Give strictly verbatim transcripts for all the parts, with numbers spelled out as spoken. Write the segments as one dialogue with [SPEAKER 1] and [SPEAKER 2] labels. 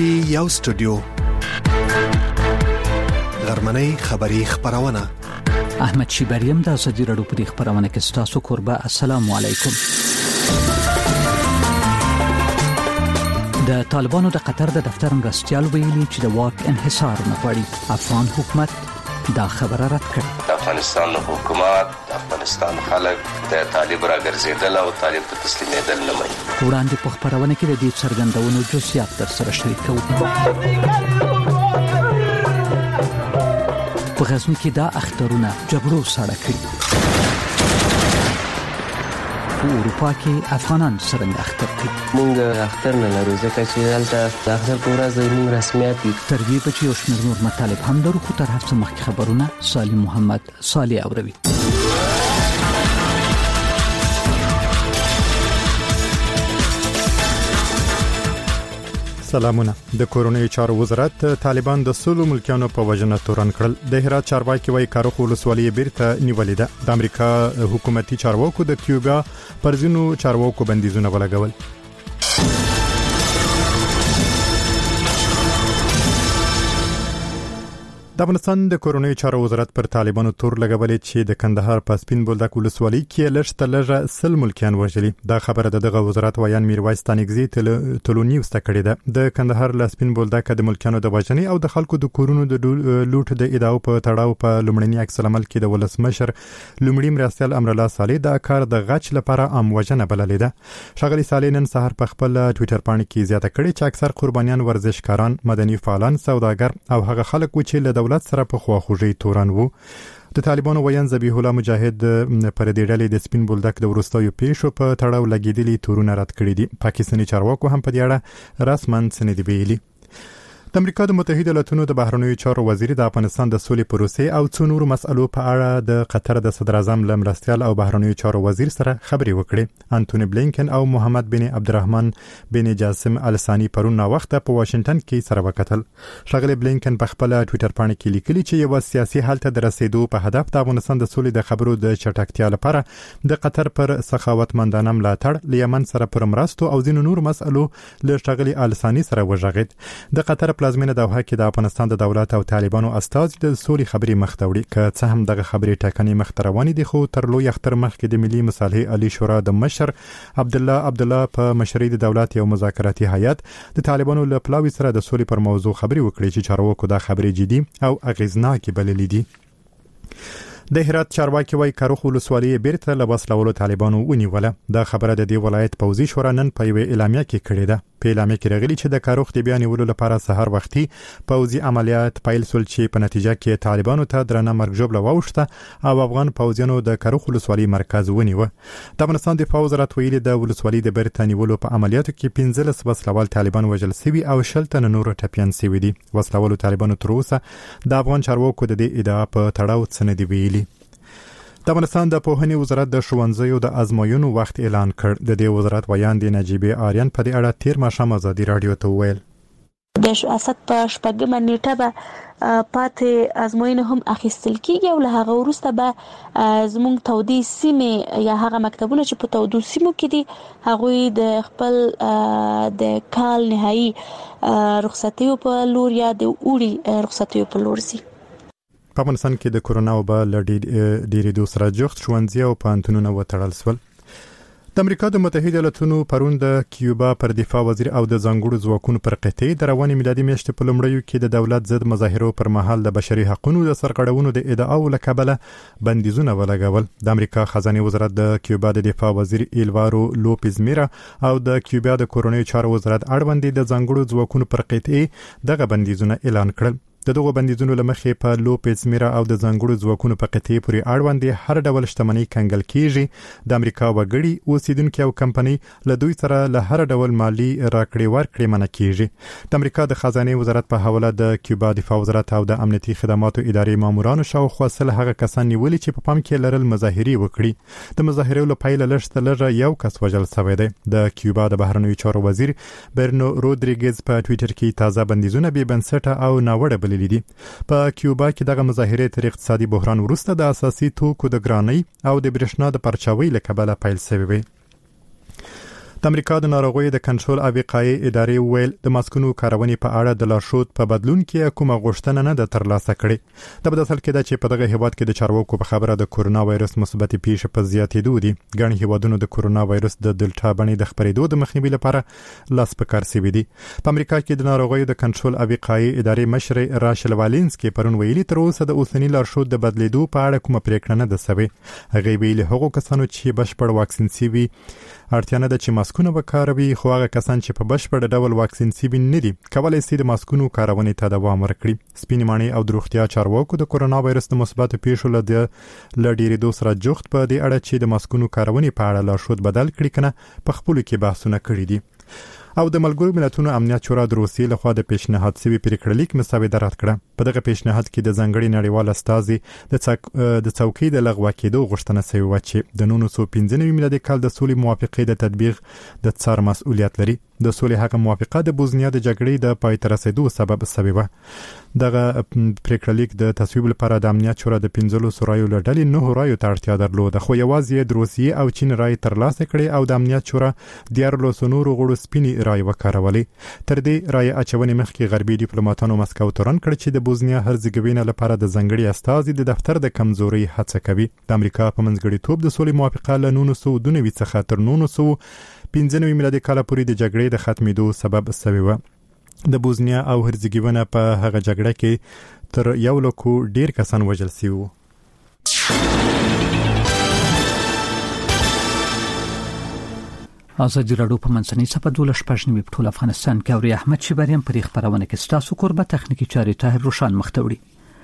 [SPEAKER 1] پی یو سټوډیو غرمنۍ خبری خبرونه
[SPEAKER 2] احمد شیبریم د ازادي رادیو په خبرونه کې ستاسو قربا. السلام علیکم. د طالبانو د قطر د دفتر مرستيال ویلي چې د واک انحصار نه غواړي. افغان حکومت دا خبره رد کړه.
[SPEAKER 3] د افغانستان حکومت د افغانستان خلک د طالب راګرځیدل او طالب ته تسلیمیدل نه مې.
[SPEAKER 2] وړاندې په خبرونه کې د دې څرګندونو جزئیات در سره شریکو. په غزنی کې دا اخترونه جګړو سره کړی. په اروپا کې افغانان څنګه اختر کوي؟
[SPEAKER 4] موږ اختر نه لرو ځکه چې دلته د اختر په ورځ زموږ رسمیات دي.
[SPEAKER 2] تر دې چې یو شمېر نور مطالب هم لرو، خو تر هر څه مخکې خبرونه سالم محمد صالح اوروي.
[SPEAKER 5] سلامونه. د کورونی چارو وزارت طالبان د سولو ملکیانو په وجنه تورن کړل. د هرات چارواکي وایي کاروخ ولسوالۍ بیرته نیولې ده. د امریکا حکومتي چارواکو د کیوبا پر ځینو چارواکو بندیزونه ولګول. د افغانستان د کورونی چارو وزارت پر طالبانو تور لګولې چې د کندهار په سپین بولدک ولسوالۍ کې لږ لږه سل ملکیان وژلي. دا خبره د دغه وزارت وایان میرویس تانګزی تلونیو ستکړه ده. د کندهار ل سپین بولدک د ملکیانو د وژنې او د خلکو د کورونو د لوټ د ادعاو په تړاو په لومړني عکس العمل کې د ولسمشر لومړي مرستيال امر الله صالح دا کار د غچ لپاره عام وژنه بللې ده. شغلی صالح نن سهار په خپل ټوئیټر باندې کې زیاته کړې چې اکثر قربانیان ورزشکاران، مدني فعالان، سوداګر او هغه خلک و چې له دولت سره په خواخوږي تورن وو. د طالبانو ویان ذبیح الله مجاهد پر دې ډلې د سپین بولدک د ورستیو پیښو په تړاو لګیدلي تورونه رد کړی دي. پاکستاني چارواکو هم په دې اړه رسماً سند ویلي. د امریکا د متحده ایالاتونو د بهرنیو چارو وزیر د افغانستان د سولې پروسې او څو نورو مسألو په اړه د قطر د صدر اعظم لمرستيال او بهرنیو چارو وزیر سره خبرې وکړې. انټونی بلینکن او محمد بن عبدالرحمن بن جاسم الثاني پرون وخت په واشنگټن کې سره وکتل. شغله بلینکن په خپل ټوئیټر باندې کې لیکلي چې یو سیاسي حل ته د رسیدو په هدف د افغانستان د سولې د خبرو د چټکتیا لپاره د قطر پر سخاوتمندانه ملاتړ لیمن سره پر مرستو او ځینو نور مسألو له شغله الثاني سره وژغید. د قطر پلازمینه دوحه کې د افغانستان د دولت او طالبانو استازي د سولې خبري مخته وړي. که څه هم دغه خبري ټاکنې مخته روانې دي، خو تر لوی اختر مخکې د ملي مصالحې علی شورا د مشر عبد الله عبد الله په مشرۍ د دولت یو مذاکراتي هیئت د طالبانو له پلاوي سره د سولې پر موضوع خبري وکړي چې چارواکو دا خبري جدي او اغیزناکې بللې دي. د هرات چارواکي وایي کاروخ ولسوالۍ بیرته له وسلوالو طالبانو ونیوله. دا خبره د دې ولایت پوځي شورا نن په یوه اعلامیه کې کړې ده. په اعلامیه کې راغلي چې د کاروخ د بیان نیولو لپاره سحر وختي پوځي عملیات پیل شول چې په نتیجه کې طالبانو ته درنه مرګ ژوبله واوښته او افغان پوځیانو د کاروخ ولسوالۍ مرکز ونیوه. د افغانستان د فوز راتویلي د ولسوالۍ د بیرته نیولو په عملیاتو کې پنځلس وسلوال طالبان وژل شوي او شل تن نور ټپيان شوي دي. وسلوالو طالبانو تر اوسه د افغان چارواکو د دې ادعا په تړاو څه نه دی ویلي. د افغانستان د پوهنې وزارت د ښوونځیو د ازموینو وخت اعلان کړ. د دې وزارت ویان دی نجیبه آریان په دې اړه تیر ماښام ازادي رادیو ته ویل.
[SPEAKER 6] د اسد په شپږمه نیټه به پاتې ازموینه هم اخیستل کیږي او له هغه وروسته به زموږ تودي سیمه یا هغه مکتبونه چې په تودو سیمو کې دي هغه د خپل د کال نهایی رخصتیو په لور یا د اوړي رخصتیو په لور سي.
[SPEAKER 5] په افغانستان کې د کورونا وبا لړۍ ډېرې دوه سره جوخت ښوونځي او پوهنتونونه وتړل شول. د امریکا د متحده ایالاتونو پرون د کیوبا پر دفاع وزیر او د ځانګړو ځواکونو پر قطعي د رواني میلادي میاشتې په لومړیو کې د دولت ضد مظاهرو پر مهال د بشري حقوقو د سرغړونو د ادعاو لکبله بندیزونه ولګول. د امریکا خزانه وزارت د کیوبا د دفاع وزیر ایلوارو لوپیز میرا او د کیوبا د کورونی چارو وزارت اړوند د ځانګړو ځواکونو پر قطعي دغه بندیزونه اعلان کړل. د دغه بندیزونو لمخې په لوپیز میرا او د ځانګړو ځواکونو په قطعي پورې اړوند هر ډول شتمنۍ کنګل کیږي. د امریکا وګړي اوسیدونکو او کمپنۍ له دوی سره له هر ډول مالی راکړې ورکړې منع کیږي. د امریکا د خزانه وزارت په حواله د کیوبا دفاع وزارت او د امنیتي خدماتو ادارې مامورانو شاوخوا سل هغه کسان نیولي چې په پام کې لرل مظاهرې وکړي. د مظاهرې له پیل لږ لږه یو کس وژل شوی دی. د کیوبا د بهرنیو چارو وزیر برنو رودریګز په ټوئیټر کې تازه بندیزونه بې بنسټه او ناوړه بللي دي. په کیوبا کې دغه مظاهرې تر اقتصادي بحران وروسته د اساسي توکو د ګرانۍ او د برېښنا د پرچاوۍ له کبله پیل شوې وي. د امریکا د ناروغیو د کنټرول او وقایې ادارې ویل د ماسکونو کارونې په اړه د لارښود په بدلون کې کومه غوښتنه نه ده ترلاسه کړې. د بداسل کې د چې په دغه هیواد کې د چارواکو په خبره د کورونا وایرس مثبت پیښې په زیاتېدو دي. ګڼ هیوادونو د کورونا وایرس د دلتا بڼې د خپرېدو د مخنیوي لپاره لاس په کار سوي دي. په امریکا کې د ناروغیو د کنټرول او وقایې ادارې مشر راشل والینسکي پرون ویلي تر اوسه د اوسنی لارښود د بدلیدو په اړه کومه پریکړه نه ده سوې. هغه ویلي هغو کسانو چې بشپړ واکسین سوي اړتیا نه ده چې ماسکونه وکاروي، خو هغه کسان چې په بشپړ ډول واکسین سوي نه دي کولای شي د ماسکونو کارونې ته دوام ورکړي. سپینې ماڼۍ او د روغتیا چارواکو د کورونا وایرس د مثبت پیښو له ډېرېدو سره جوخت په دې اړه چې د ماسکونو کارونې په اړه لارښود بدل کړي کنه په خپلو کې بحثونه کړي دي. او د ملګرو ملتونو امنیت شورا د روسیې لخوا د پیشنهاد سوي پریکړه لیک مسودې رد کړه. په دغه پیشنهاد کې د ځنګړي نړیوال استازي د د څوکۍ د لغوه کېدو غوښتنه شوې و چې د نولس سوه پنځه نوي میلادي کال د سولې موافقې د تطبیق د څار مسؤلیت لري. د سولې هغه موافقه د بوزنیا د جګړې د پای ته رسیدو سبب شوې و. دغه پریکړه لیک د تصویب لپاره د امنیت شورا د پنځلسو رایو له ډلې نه رایو ته اړتیا درلوده، خو یوازې د روسیې او چین رای ترلاسه کړي او د امنیت شورا دیارلسو نورو غړو سپینې رای وکارولې. تر دې رای اچونې مخکې غربي ډیپلوماټانو مسکو تورن کړ چې د بوزنیا هرزګوینه لپاره د ځنګړي استازي د دفتر د کمزوري هڅه کوي. د امریکا په منځګړیتوب د سولې موافقه له نولس سوه دوه نوي څخه تر نولس سوه پنځه نوي میلادي کال پورې د جګړې د ختمېدو سبب شوی و. د بوزنیا او هرزګوینه په هغه جګړه کې تر یو لکو ډیر کسان وژل شوي وو.
[SPEAKER 2] ازادي راډیو په منځنۍ صفحه دولس پښنی په ټول افغانستان کې اوري احمد شبریم پر خبرونه کې ستاسو قربت تخنیکی چاري طاهر روشان مختوړي.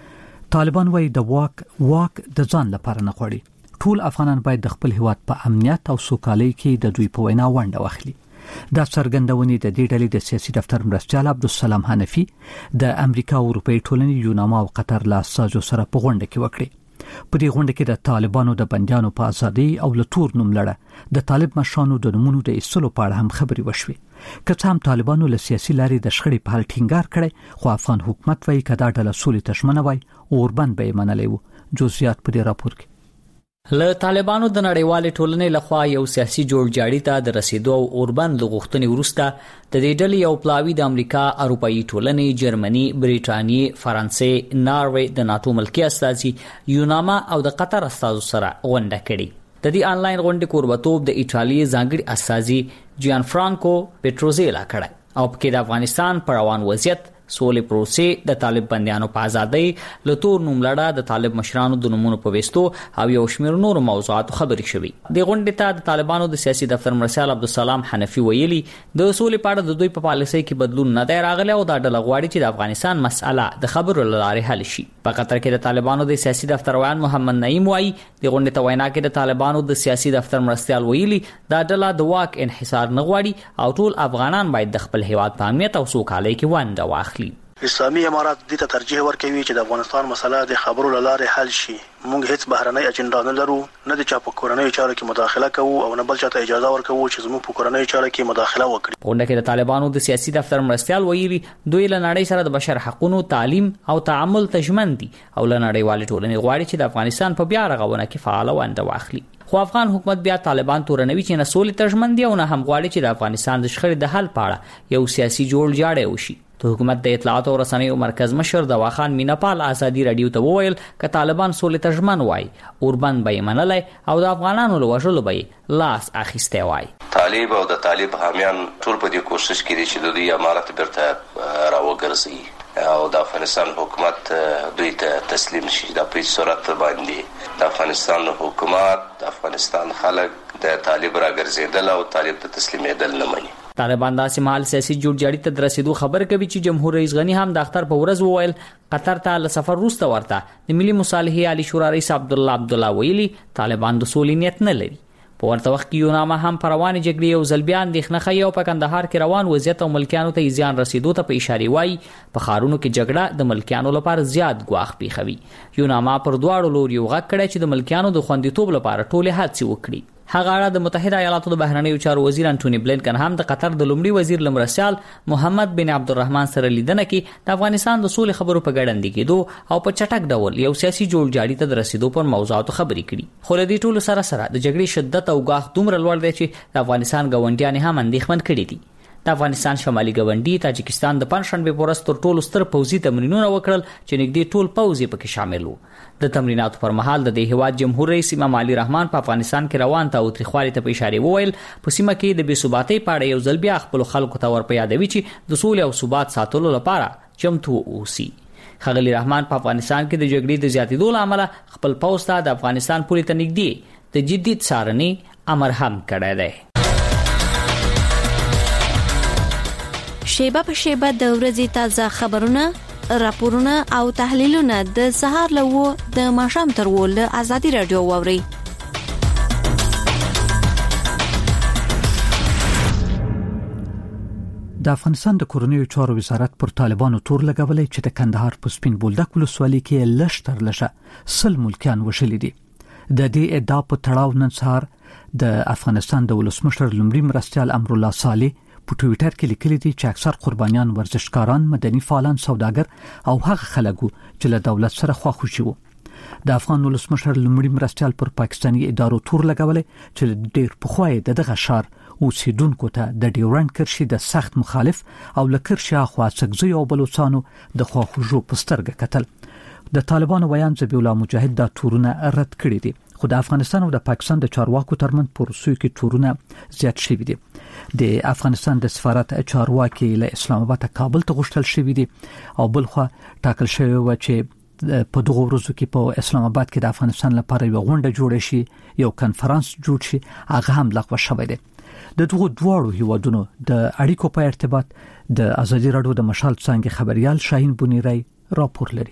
[SPEAKER 2] طالبان وايي د واک واک د ځان لپاره نه غواړي. ټول افغانان باید د خپل هیواد په امنیت او سوکالۍ کې د دوی په وینا ونډه واخلي. دا څرګندونې د دې ډلې د سیاسي دفتر مرستیال عبدالسلام حنفي د امریکا او اروپای ټولنې یوناما او قطر له اساسو سره په غونډه کې وکړي. په دې غونډه کې د طالبانو د بنديانو په ازادي او لتور نوم لړه د طالب مشرانو د نمونو د ایستلو په اړه هم خبري وشوي. که څه هم طالبانو له سیاسي لارې د شخړې په حل ټینګار کړي، خو افغان حکومت وايي کدا ډله سولې تشمنه وای او اوربند به منلې وو. جزئیات په دې راپور کې
[SPEAKER 7] له طالبانو د نړیوال ټولنې لخوا یو سیاسي جوړجاړي ته د رسیدو او اوربند لغښتنې ورسته د دې ډلې یو پلاوی د امریکا، اروپאי ټولنې، جرمني، بریټانیې، فرانسې، ناروې، د ناتو ملکی استازي، یوناما او د قطر استازو سره غونډه کړې. د دې آنلاین غونډې کوربتوب د ایټالیا ځانګړي استازي جیان فرانکو پټروزیلا کړی او په کې د افغانستان پر روان وضعیت، سولې پروسې، د طالب بنديانو په ازادۍ، لتور نوم لړه، د طالب مشرانو د نمونو په وستو او یو شمېر نور موضوعات خبرې شوې. د غونډې ته د طالبانو د سیاسي دفتر مرستیال عبدالسلام حنفي ویلي د سولې په اړه د دوی په پالیسۍ کې بدلون نه دی راغلی او دا ډله غواړي چې د افغانستان مسأله د خبرو له لارې حل شي. په قطر کې د طالبانو د سیاسي دفتر ویان محمد نعیم وایي د غونډې ته وینا کې د طالبانو د سیاسي دفتر مرستیال ویلي دا ډله د واک انحصار نه غواړي او ټول افغانان باید د خپل هیواد په امنیت او سوکالۍ کې ونډه واخلي.
[SPEAKER 8] اسلامي امارات دې ته ترجیح ورکوي چې د افغانستان مسله د خبرو لاره حل شي. موږ هیڅ بهرنۍ اجنډا نه لرو، نه د چا په کورنۍ چارو کې مداخله کوو او نه بل چاته اجازه ورکوو چې زموږ په کورنۍ چارو کې مداخله وکړي.
[SPEAKER 7] په غونډه کې د طالبانو د سیاسي دفتر مرستیال ویلي دوی له نړۍ سره د بشر حقوقو، تعلیم او تعامل تضمین دي او له نړیوال ټولنې غواړي چې د افغانستان په بیا رغونه کې فعال ونډه واخلي. خو افغان حکومت بیا طالبان تورنوي چې نه سولې تضمین دي او نه هم غواړي چې د افغانستان د شخړې د حل پاړه یو سیاسي جوړجاړی وشي. د حکومت د اطلاعات او رسنیو مرکز مشر دواخان میناپال ازادي رادیو ته وویل ک طالبان سولې تضمین وای اوربند به منلای او د افغانانو له وژلو به لاس اخیسته وای.
[SPEAKER 3] طالب او د طالب حامیان ټول په دې کوشش کوي چې د دوی امارت برته راوګرځي او د افغانستان حکومت دوی ته تسلیم شي. د په صورت باندې د افغانستان حکومت، د افغانستان خلک د طالب راګرځیدل او طالب ته تسلیمېدل نه مني.
[SPEAKER 7] طالبان د سیمال سیاسي جوړجاړي ته درسیدو خبر کوي چې جمهور رئیس غنی هم د اختر په ورځ وویل قطر ته له سفر وروسته ورته د ملي مصالحې عالی شورا رئیس عبد الله عبد الله ویلي طالبان د سولې نیت نه لري. په ورته وخت کې یوناما هم پر روان جګړې یو ځل بیا اندېښنه ښیي او په کندهار کې روان وضعیت او ملکیانو ته زیان رسیدو ته په اشاره وایي په ښارونو کې جګړه د ملکیانو لپاره زیات ګواښ پیښوي. یوناما پر دواړو لوري غږ کړی چې د ملکیانو د خوندیتوب لپاره ټولې هڅې وکړي. هغه اړه د متحده ایالاتو د بهرنیو چارو وزیر انټونی بلینکن هم د قطر د لومړي وزیر لمرسیال محمد بن عبدالرحمن سره لیدنه کې د افغانستان د سولې خبرو په ګډنډ کېدو او په چټک ډول یو سیاسي جوړجاړي ته د رسیدو پر موضوعاتو خبرې کړي. خو له دې ټولو سره سره د جګړې شدت او غاښ دومره لوړ دی چې د افغانستان ګاونډیان هم اندېښمن کړي دي. د افغانستان شمالي ګاونډي تاجکستان د پنځشنبه په ورځ تر ټولو ستر پوځي تمرینونه وکړل چې نږدې ټول پوځ یې پکې شامل وو. د تمریناتو پر مهال د دې هیواد جمهور رئیس امام علي رحمان په افغانستان کې روان تاوتریخوالي ته په اشاره وویل په سیمه کې د بې ثباتۍ په اړه یو ځل بیا خپل خلکو ته ورپه یادوي چې د سولې او ثبات ساتلو لپاره چمتو اوسي. ښاغلي رحمان په افغانستان کې د جګړې د زیاتېدو له امله خپل پوځ ته د افغانستان پولې ته نږدې د جدي څارنې امر هم کړی دی.
[SPEAKER 9] شیبه په شیبه د ورځې تازه خبرونه، راپورونه او تحلیلونه د سهار له و د ماښام تر و له ازادي رادیو واوري.
[SPEAKER 2] د افغانستان د کورنیو چارو وزارت پر طالبانو تور لګولې چې د کندهار په سپین بولدک ولسوالۍ کې لږ تر لږه سل ملکیان وشلي دي. د دې ادعا په تړاو نن سهار د افغانستان د ولسمشر لومړي مرستیال امرالله صالح په ټویټر کې لیکلي دي چې اکثر قربانیان ورزشکاران، مدني فعالان، سوداګر او هغه خلک چې له دولت سره خواخوشي وو. د افغان ولسمشر لومړي مرستیال پر پاکستاني ادارو تور لګولې چې ډېر پخوا د دغه شار اوسیدونکو ته د ډیورنډ کرښې د سخت مخالف او لکرشي اخوا سګزي او بلوچستانو د خواخوشو په سترګه کتل. د طالبانو ویان ذبیح الله مجاهد دا تورونه رد کړي دي، خو د افغانستان او د پاکستان د چارواکو ترمن په روسیې کې تورونه زیات شوي دي. د افغانستان د سفارت چارواکي له اسلام آباد کابل ته غوښتل شوی دي او بلخوا ټاکل شوی و چې په دغه ورځو کې په اسلام آباد کې د افغانستان لپاره یو غونډه جوړ شي، یو کنفرانس جوړ شي، هغه هم لغوه شوی دی. د دغه دواړو هیوادونو د اړیکو په ارتباط د ازادي رادیو د مشال څنګه خبريال شاهین بونیری راپور لري.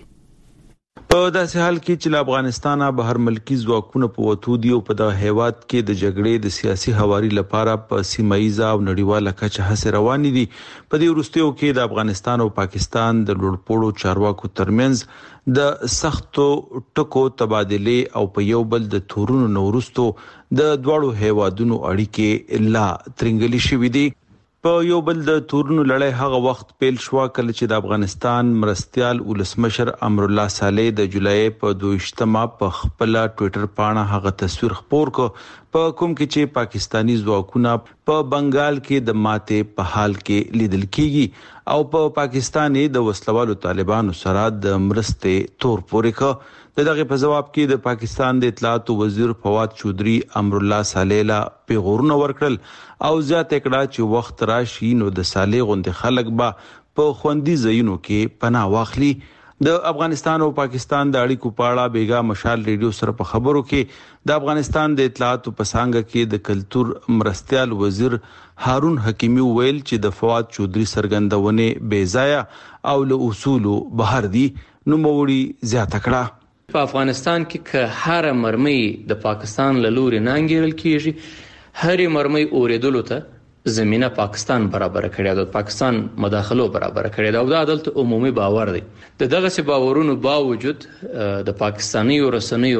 [SPEAKER 10] په داسې حال کې چې افغانستان بهر ملکی ځواکونه په وټو دی او په د هیواد کې د جګړې د سیاسي حواري لپاره په سیمایي او نړیواله کچه هڅې روانې دي. په دې وروستیو کې د افغانستان او پاکستان د لوړپوړو چارواکو ترمنځ د سختو ټکو تبادله او په یو بل د تورونو نورستو د دواړو هیوادونو اړیکې لا ترنګلي شوې دي. په یو بل د تورونو لړۍ هغه وخت پیل شو کله چې د افغانستان مرستیال ولسمشر امرالله صالح د جولای په دویشتمه په خپل ټوئیټر باندې هغه تصویر خپور کو په کوم کې چې پاکستانی ځواکونه په بنگال کې د ماته په حال کې لیدل کیږي او په پاکستاني د وسلوالو طالبانو سره د مرستې تور پورې کو. دغه په جواب کې د پاکستان د اطلاعات وزیر فواد چودري امرالله صالح لا پیغورونه ورکړل او زیات کړه چې وخت راشي نو د صالح غوند خلک به په خوندي ځایونو کې پناه واخلي. د افغانستان او پاکستان د اړیکو په اړه بیګا مشال ریډیو سره په خبرو کې د افغانستان د اطلاعات په څنګه کې د کلتور مرستیال وزیر هارون حکیمی ویل چې د فواد چودري سرګندونه بے ځای او له اصول بهر دي. نو موري زیات کړه
[SPEAKER 11] په افغانستان کې که هر مرمۍ د پاکستان له لوري نانګیرل کیږي، هر مرمۍ اوریدلو ته زمينه پاکستان برابر کړی ده، پاکستان مداخله برابر کړی ده او دا عدالت عمومي باور دی. د دغه سي باورونو باوجود د پاکستاني رسنیو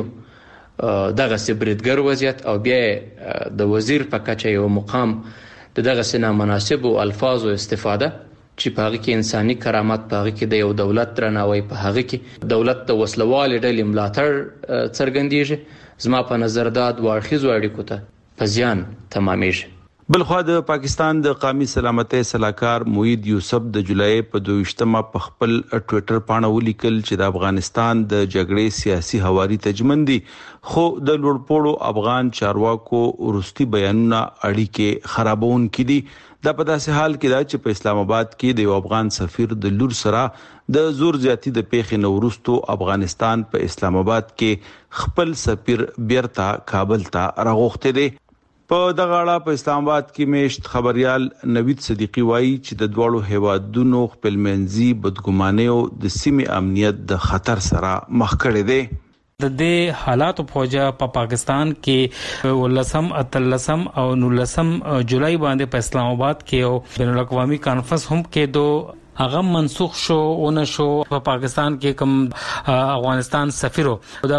[SPEAKER 11] دغه سي بریدګر وضعیت او بیا د وزیر په کچه یو مقام د دغه سي نامناسب الفاظ او استفاده چې په هغه کې انساني کرامت، په هغه کې د یو دولت درناوی، په هغه کې دولت د وسلوالې ډلې ملاتړ څرګندېږي. زما په نظر دا د واړخیزو اړیکو ته په زیان تمامېږي.
[SPEAKER 10] بلخوا د پاکستان د قومي سلامتۍ صلاحکار موید یوسف د جولای په دویشتمه په خپل ټوئیټر باندې ولیکل چې د افغانستان د جګړې سیاسي حواري تجمن دي، خو د لوړپوړو افغان چارواکو ورستي بیانونه اړیکې خرابون کړي. دا په داسې حال کې دا چې په اسلام آباد کې د افغان سفیر د لور سره د زور زیاتی د پیښې نورستو افغانستان په اسلام آباد کې خپل سفیر بیرته کابل ته راغوښته دي. په دغه اړه په اسلام آباد کې میشت خبريال نوید صدیقی وایي چې د دوړو هیوادونو خپلمنځي بدګمانیو د سیمې امنیت د خطر سره مخ کړي دي.
[SPEAKER 12] د دې حالات په وجه په پاکستان کې ولسم اتلسم او نولسم جولای باندې په اسلام آباد کې او بین الاقوامي کانفرنس هم کې دو هغه منسوخ شو اون شو په پاکستان کې کوم افغانستان سفیر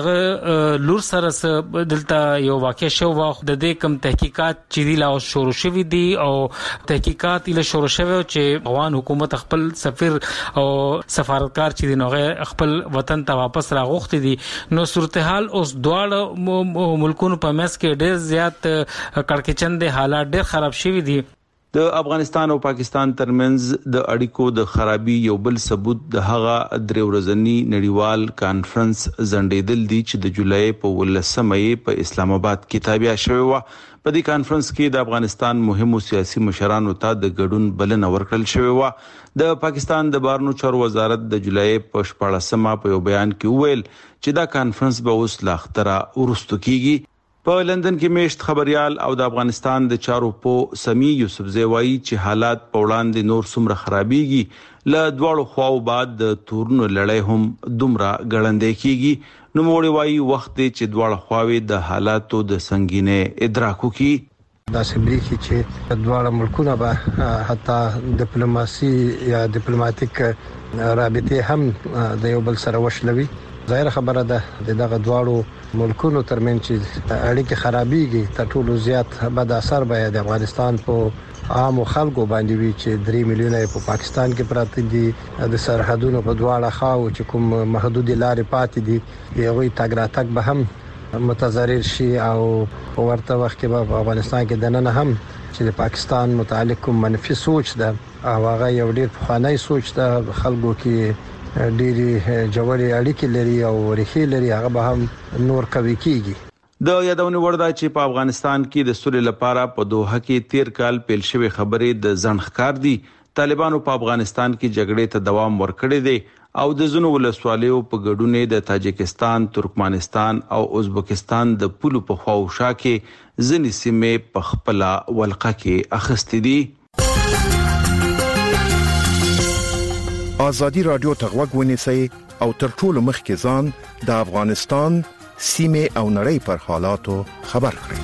[SPEAKER 12] دغه لور سره دلته یو واقع شو د دې کوم تحقیقات چې دی لا شروع شوی دي او تحقیقات له شروع شوی چې افغان حکومت خپل سفیر او سفارتکار چې دی نو خپل وطن ته واپس راغوښتي دي نو صورتحال اوس دواړه ملکونو په مس کې ډېر زیات کړکېچن دي حالات ډېر خراب شوي دي
[SPEAKER 10] د افغانستان او پاکستان ترمنځ د اړیکو د خرابي یو بل ثبوت د هغه درې ورځنی نړیوال کانفرنس زندیدل دي چې د جولای په ولسمې په اسلام آباد کې تابع شوی و په دې کانفرنس کې د افغانستان مهمو سیاسي مشرانو ته د ګډون بلنه ورکړل شوی و د پاکستان د بهرنیو چارو وزارت د جولای په شپاړسمه په یو بیان کې وویل چې دا کانفرنس به اوس لا اختره ورستو کیږي په لندن کې میشت خبريال او د افغانستان د چارو په سمي یوسف زیوایی چې حالات په وړاندې نور څومره خرابيږي ل دواړو خواو بعد د تورنو لړۍ هم دومره ګړندې کیږي نو موړي وایي وخت چې دواړو خواوې د حالاتو د سنگینه ادراک وکړي
[SPEAKER 13] دا سمبريکي چې دواړه ملکونه به حتی ډیپلوماسي یا ډیپلوماټیک رابطه هم د یو بل سره وشلوي ظاهر خبره ده دغه دواړو ملکونو ترمن چې اړیکې خرابېږي تر ټولو زیات بد اثر به د افغانستان په عام خلکو باندې وي چې درې میلیونه په پاکستان کې پراته دي د سرحدونو په دواړه خواو چې کوم محدود لارې پاتې دي یوه تګ راتګ به هم متضرر شي او ورته وخت کې په افغانستان کې دنه هم چې د پاکستان متعلق کوم منفي سوچ ده او هغه یو ډیر پخوانی سوچ ده خلکو کې ډېری جوړې اړیکې لري او ریښې لري هغه به هم نور کوي کیږي
[SPEAKER 10] د یادونې وردا چې په افغانستان کې د سولې لپاره په دوحه کې تیر کال پیل شوی خبرې د ځنډ دي طالبانو په افغانستان کې جګړې ته دوام ورکړی دی او د زونو ولسوالیو په ګډون د تاجکستان ترکمنستان او ازبکستان د پولو په خواوشا کې ځنې سیمې په خپل ولقه کې اخستې دي
[SPEAKER 14] ازادي رادیو ته غوږ ونیسئ او تر ټولو مخکې ځان د افغانستان سیمه او نړۍ پر حالاتو خبر کړئ.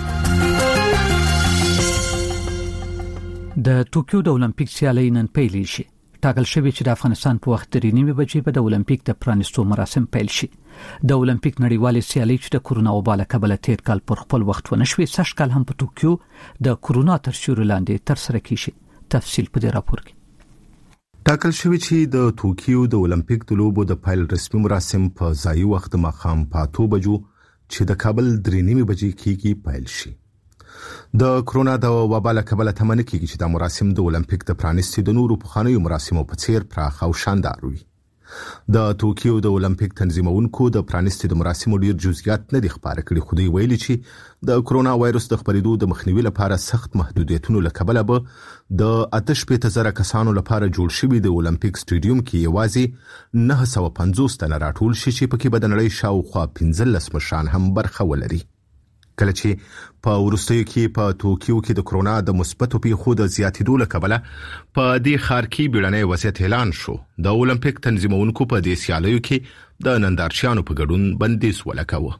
[SPEAKER 2] د ټوکیو د اولمپیک سیالۍ نن پیل شي. ټاکل شوی چې د افغانستان په وخت درې نیمه بجې به د اولمپیک د پرانیستو مراسم پیل شي. د اولمپیک نړیوالې سیالۍ چې د کورونا وبا له کبله تیر کال پر خپل وخت ونشوي سږ کال هم په ټوکیو د کورونا تر سیوري لاندې تر سره کیږي. تفصیل په دې راپور کې
[SPEAKER 15] ټاکل شوی چې د ټوکیو د اولمپیک د لوبو د پیل رسمي مراسم په ځای وخت مخام پاتو بجو چې د کابل درې نیمه بجې کېږي پیل شي. د کرونا د وبا له کبله تمنه کېږي چې د مراسم د اولمپیک د پرانیستي د نورو پخوانیو مراسمو په څیر پراخ او شاندار وي. د ټوکیو د اولمپیک تنظیمونکو د پرانیستي د مراسمو ډیر جزئیات نه دي خبره کړي خو دوی ویلي چې د کرونا وایروس د خپرېدو د مخنیوي لپاره سخت محدودیتونو لکبله به د آتش په تزره کسانو لپاره جوړ شوی د اولمپیک سټیډیوم کې یوازې نه سوه پنځوس تنه راټول شي چې پکې به د نړۍ شاوخوا پنځلس مشران هم برخه ولري. کله چې په ورستیو کې په ټوکیو کې د کرونا د مثبتو پیښو د زیاتېدو لکبله په دې ښار کې بیړنی وضعیت اعلان شو. د اولمپیک تنظیمونکو په دې سیالیو کې د نندارچیانو په ګډون بندیز ولګاوه.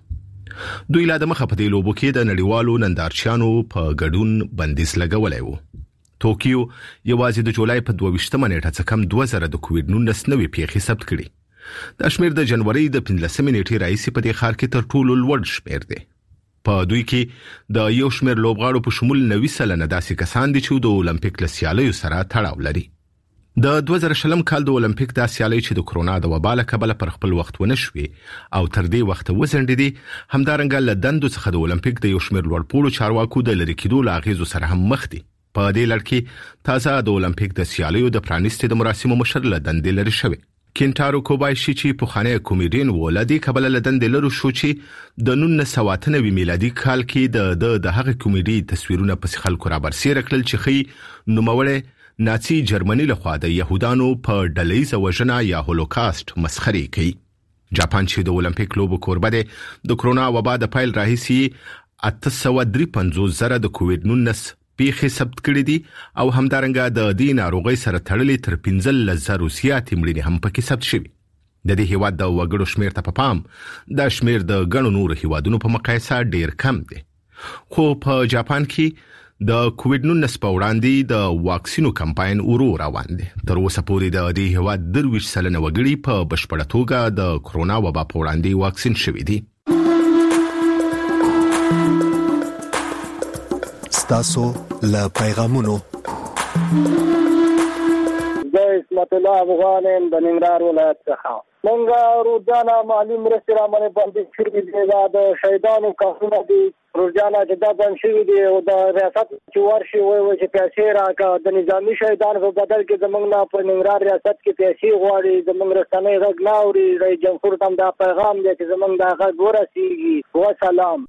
[SPEAKER 15] دوی لا د مخه په دې لوبو کې د نړیوالو نندارچیانو په ګډون بندیز لګولای وو. ټوکیو یوازې د جولای په دوه ویشتمه نیټه څخه کم دوه زره د کووډ نولس نوې پیښې ثبت کړي. دا شمېر د جنوري د پنځلسمې نیټې راهیسې په دې ښار کې تر ټولو لوړ شمېر دی. په دوی کې د یو شمېر لوبغاړو په شمول نوي سلنه داسې کسان دي چې د اولمپیک له سیالیو سره تړاو لري. د دوه زره شلم کال د اولمپیک د سیالۍ چې د کرونا د وبا له کبله پر خپل وخت ونشوي او تر دې وخت وزندېدي همدارنګه له دندو څخه د اولمپیک د یو شمېر لوړپوړو چارواکو د لرې کېدو له اغېزو سره هم مخ دي. په دې لړ کې تازه د اولمپیک د سیالیو د پرانیستي د مراسمو مشر له دندې لرې شوی. کینټارو کوبایشي چې پخوانی کمیډین و لدی کبل لدن د لرو شو چې د نولس سوه اته نوي میلادي کال کې د د هغه کمیډي تصویرونه په خلکو را برسېره کړل چې خي نوموړی نازي جرمني لخوا د يهودانو په ډلهیزه وژنه یا هولوکاست مسخري کوي. جاپان چې د اولمپیک لوبو کوربه دی د کرونا وبا د پایل راهیسي اته سوه درې پنځوس زره د کووډ نولس پیښې ثبت کړې دي او همدارنګه د دې ناروغۍ سره تړلې تر پنځلس زره زیاتې مړینې هم پکې ثبت شوي. د دې هیواد د وګړو شمېر ته په پام دا شمېر د ګڼو نورو هیوادونو په مقایسه ډېر کم دی. خو په جاپان کې د کووډ نولس په وړاندې د واکسینو کمپاین ورو روان دی. تر اوسه پورې د دې هیواد درویش سلنه وګړي په بشپړه توګه د کرونا وبا په وړاندې واکسین شوي دي.
[SPEAKER 1] ستاسو له پیغامونو
[SPEAKER 16] زه اسمت الله افغان د ننګرهار ولایت څخه منګه روزانه مالی مرستې را باندې بندي شوي دي. دا د شهیدانو کارونه دي روزانه چې دا بند شوي دي او د ریاست چې ورشي وایي وایي چې پیسې راکړه. د نظامي شهیدانو په بدل کې زموږ نه په ننګرهار ریاست کې پیسې غواړي. زموږ رسنۍ غږ نه اوري. رئیس جمهور ته هم دا پیغام دی چې زموږ دا غږ ورسیږي. وسلام.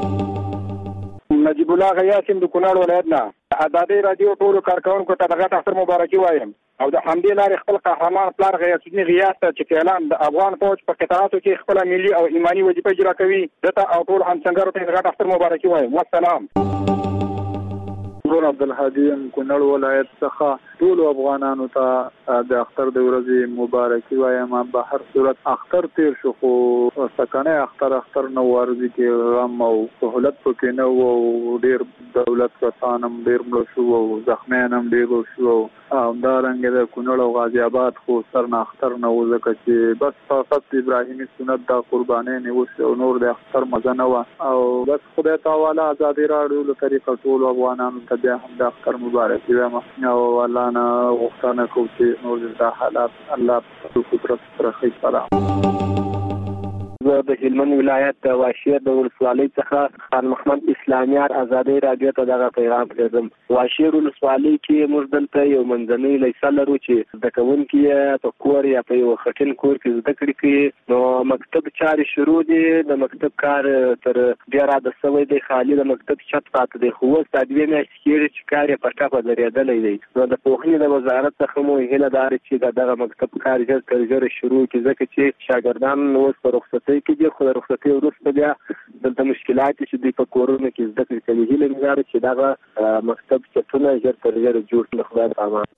[SPEAKER 17] نجیب الله غیاسم د کونړ ولایت نه. ازادي رادیو ټولو کارکونکو ته د غټ اختر مبارکي وایم او د همدې لارې خپل قهرمان پلار غیاث الدین غیاث ته چې اعلان د افغان فوج په قطاعاتو کې خپل ملي او ایمانی وظیفه اجرا کوي دته او ټول همسنګرو ته د غټ اختر مبارکي وایم. والسلام.
[SPEAKER 18] نور عبدالهادي کونړ ولایت څخه ټول افغانانو ته د اختر د ورځې مبارکي وایم. په هر صورت اختر تیر شو خو سکنه اختر اختر نو ورځي کې غم او سہولت پکې نه وو. ډیر دولت کسانم ډیر مړ شو او زخمیانم ډیر شو او دا رنګ د کونړ او غازی آباد خو سر نه اختر نه وځکه چې بس فقط ابراهیمي سنت د قربانې نه وشو او نور د اختر مزه نه و او بس خدای تعالی ازادي راډیو له طریقه ټول افغانانو ته بیا هم د اختر مبارک وایم او الله نه غوښتنه کوم چې نور د حالات الله په قدرت سره خیر سلام.
[SPEAKER 16] زه د هلمند ولایت د واشیر د ولسوالۍ څخه خان محمد اسلامیار ازادي رادیو ته دغه پیغام پرېږدم. واشیر ولسوالۍ کې موږ دلته یو منځنۍ لیسه لرو چې زده کوونکي یې په کور یا په یو خټین کور کې زده کړې کوي. نو مکتب چارې شروع دي. د مکتب کار تر ډېره د سوی دی خالي د مکتب چت پاتې دی خو اوس دا دوې میاشتې کېږي چې کار یې په ټپه درېدلی دی. نو د پوهنې د وزارت څخه مو هیله دا ده چې د دغه مکتب کار ژر تر ژره شروع کړي ځکه چې شاګردان اوس په رخصتۍ کې دي خو د رخصتۍ وروسته بیا دلته مشکلات چې دوی په کورونو کې زده کړې کوي. هیله مې دا ده چې دغه مکتب چتونه ژر تر ژره جوړ کړي. خدای په امان.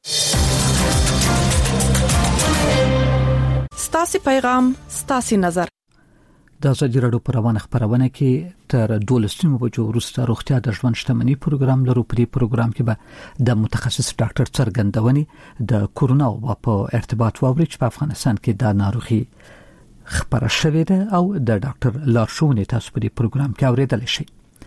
[SPEAKER 19] ستاسو پیغام ستاسو نظر.
[SPEAKER 2] د ازادي راډیو پر روانه خبرونه کې تر دولسمه بجو وروسته روغتیا د ژوند شتمنۍ پروګرام لرو. په دې پروګرام کې به د متخصص ډاکټر څرګندونې د کورونا او په ارتباط واوري چې په افغانستان کې د ناروغي خبره شوې ده او د ډاکټر لارښوونې تاسو په دې پروګرام کې اوریدل شي.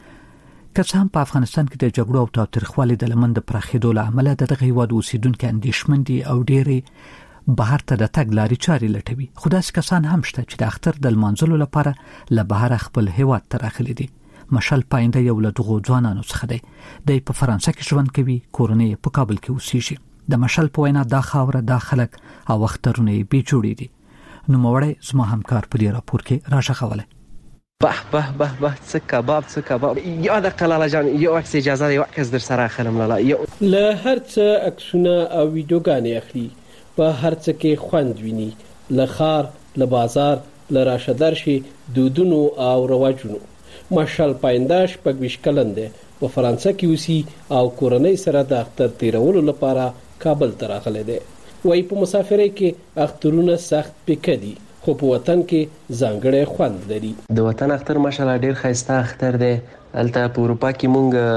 [SPEAKER 2] که څه هم په افغانستان کې د جګړو او تاوتریخوالي د لمن د پراخېدو له امله دغه هیواد اوسیدونکو اندېښمن دي او ډېری بهر ته د تګ لارې چارې لټوي. خو داسې کسان هم شته چې د اختر د لمانځلو لپاره له بهر خپل هیواد ته راغلي دي. مشل پاینده یو له دغو ځوانانو څخه دی. دی په فرانسه کې ژوند کوي. کورنۍ په کابل کې اوسېږي. د مشل په وینا دا خاوره دا خلک او اخترونه یې بې جوړې دي. نوموړی زما همکار په دې راپور کې راغلی.
[SPEAKER 4] به به به به څه کباب څه کباب. یا د قلاله جان یو عکس اجازه یو عکس در سره اخلم. لاله یو
[SPEAKER 20] له هر څه عکسونه او ویډیوګانې اخلي. په هر څه کې خوند ویني. له ښار له بازار له راشه درشي دودونو او رواجونو. مشال پاینده شپږ ویشت کلن دی. په فرانسه کې اوسي او کورنۍ سره د اختر تیرولو لپاره کابل ته راغلی دی. وایي په مسافرۍ کې اخترونه سخت پیکه دي خو په وطن کې ځانګړی خوند لري.
[SPEAKER 4] د وطن اختر ماشاءالله ډیر ښایسته اختر دی. هلته په اروپا کې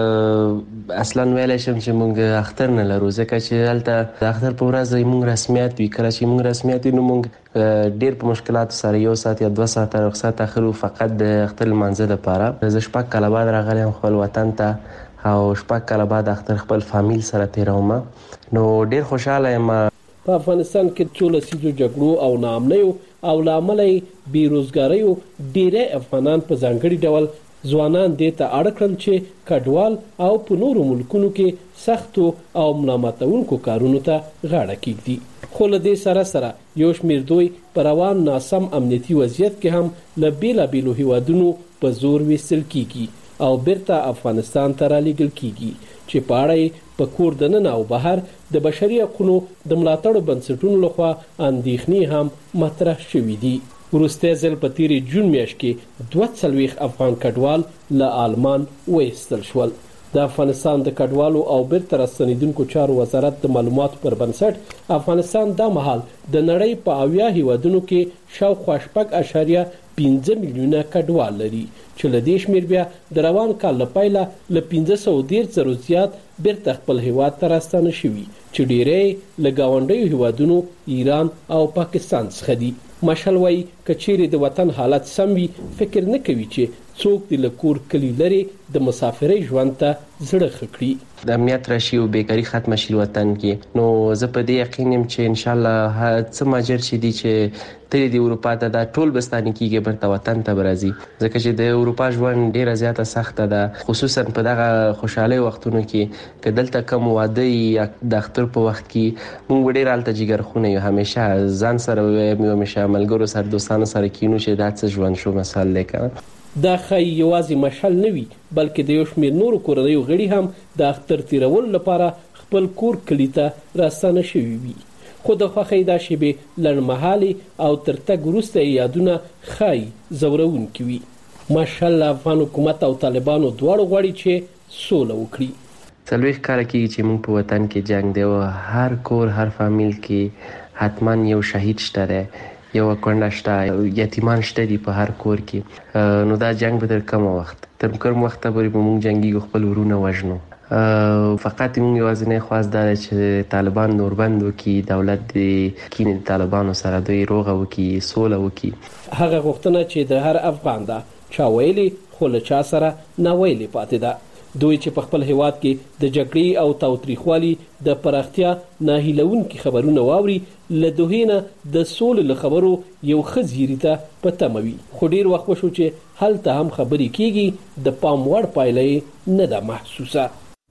[SPEAKER 4] مونږ اصلا ویلی شم چې مونږ اختر نه لرو ځکه چې هلته د اختر په ورځ مونږ رسمیات وي. کله چې مونږ رسمیات وي نو مونږ ډیر په مشکلاتو سره یو ساعت یا دوه ساعته رخصت اخلو فقط د اختر لمانځه دپاره. زه شپږ کاله بعد راغلی یم خپل وطن ته او شپږ کاله بعد اختر خپل فامیل سره تیروم نو ډیر خوشحاله یم.
[SPEAKER 20] په افغانستان کې څو لسیزو جګړو او ناامنیو او له امله یې بېروزګاریو ډېری افغانان په ځانګړي ډول ځوانان دې ته اړ کړل چې کډوال او په نورو ملکونو کې سختو او ملامتونکو کارونو ته غاړه کېږدي. خو له دې سره سره یو شمېر دوی په روان ناسم امنیتي وضعیت کې هم له بېلابېلو هیوادونو په زور ویستل کېږي او بیرته افغانستان ته رالیږل کېږي چې په اړه یې په کور دننه او بهر د بشري حقونو د ملاتړو بنسټونو لخوا اندېښنې هم مطرح شوي دي. وروستی ځل په تېرې جون میاشت کې دوه څلوېښت افغان کډوال له آلمان وایستل شول. د افغانستان د کډوالو او بیرته راستنېدونکو چارو وزارت د معلوماتو پر بنسټ افغانستان دا مهال د نړۍ په اویا هیوادونو کې شاوخوا شپږ اعشاریه پنځه میلیونه کډوال لري چې له دې شمېر بیا د روان کال له پیله له پنځه سوه دېرش زرو زیات بیرته خپل هیواد ته راستانه شوي چې ډېری له ګاونډیو هیوادونو ایران او پاکستان څخه دي. مشال وایي که چیرې د وطن حالت سم وي فکر نه کوي چې څوک د له کور کلي لرې د مسافرۍ ژوند ته زړه ښه کړي.
[SPEAKER 4] د امنیت راشي او بیکاري ختمه شي وطن کې، نو زه په دې یقین یم چې ان شاء الله څه ماجر شي دي چې تل د اروپا ته دا ټول بستاني کیږي برته وطن ته برازي، ځکه چې د اروپا ژوند ډیره زیاته سخته ده، خصوصا په دغه خوشاله وختونو کې چې دلته کم واده یا د اختر په وخت کې مونږ ډیر الته جګر خونه یو همیشه ځان سره مې همیشه ملګرو سره دوستانو سره کینو چې دا څه ژوند شو مثال لیکه.
[SPEAKER 20] دا خی یوازې مشال نه وي بلکې د یو شمېر نورو کورنیو غړي هم د اختر تیرولو لپاره خپل کور کلي ته راستانه شوي وي، خو د خوښۍ دا شیبې لنډمهالې او تر تګ وروسته یادونه ښایي ځورونکي وي. ماشاءالله افغان حکومت او طالبانو دواړو غواړي چې سوله وکړي.
[SPEAKER 4] څلوېښت کاله کېږي چې موږ په وطن کې جنګ دی او هر کور هر فامیل کې حتما یو شهید شته دی، یو کونډه شته، یتیمان شته دي په هر کور کې، نو دا جنگ به تر کومه وخت تر کوم وخت پورې به موږ جنګیږو خپل ورونه وژنو. فقط موږ یوازینی خواست دا ده چې طالبان نوربند وکړي، دولت د کینې د طالبانو سره دوی روغه وکړي، سوله وکړي.
[SPEAKER 20] هغه غوښتنه چې د هر افغان ده چا ویلې خو له چا سره ناویلې پاتې ده. دوی چې په خپل هیواد کې د جګړې او تاوتریخوالي د پراختیا ناهیلونکي خبرونه واوري له دوی نه د سولې له خبرو یو ښه زیري ته په تمه وي، خو ډېر وخت وشو چې هلته هم خبرې کېږي، د پام وړ پایله یې نه ده محسوسه.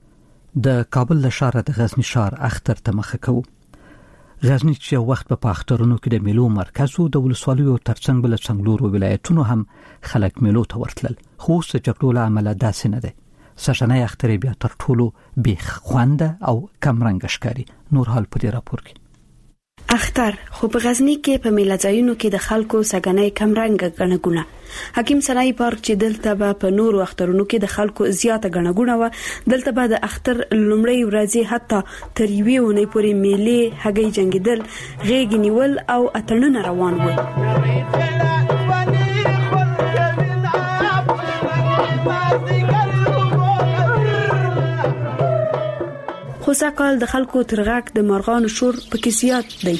[SPEAKER 2] د کابل له ښاره د غزني ښار اختر ته مخه کوو. غزني چې یو وخت په اخترونو کې د میلو مرکز و، د ولسوالیو ترڅنګ بل څنګلورو ولایتونو هم خلک میلو ته ورتلل، خو اوس د جګړو له امله داسې نه دی. سشنه اختر بیا تر ټولو بیخ خوانده او کم رنګ ښکاري. نور حال په دې راپور کې.
[SPEAKER 21] اختر خو په غزني کې په میلځایونو کې د خلکو سګنۍ کم رنګ غنګونه. حکیم سنای پارک چې دلته به په نورو اخترونو کې د خلکو زیاته غنګونه و، دلته به د اختر لومړی ورځې حتی تر یوې اونۍ پورې میلې، هګۍ جنګیدل، غېږ نیول او اتڼونه روان و. خو ساکال د خلکو ترغاک د مرغانو شور پکې زیات دی.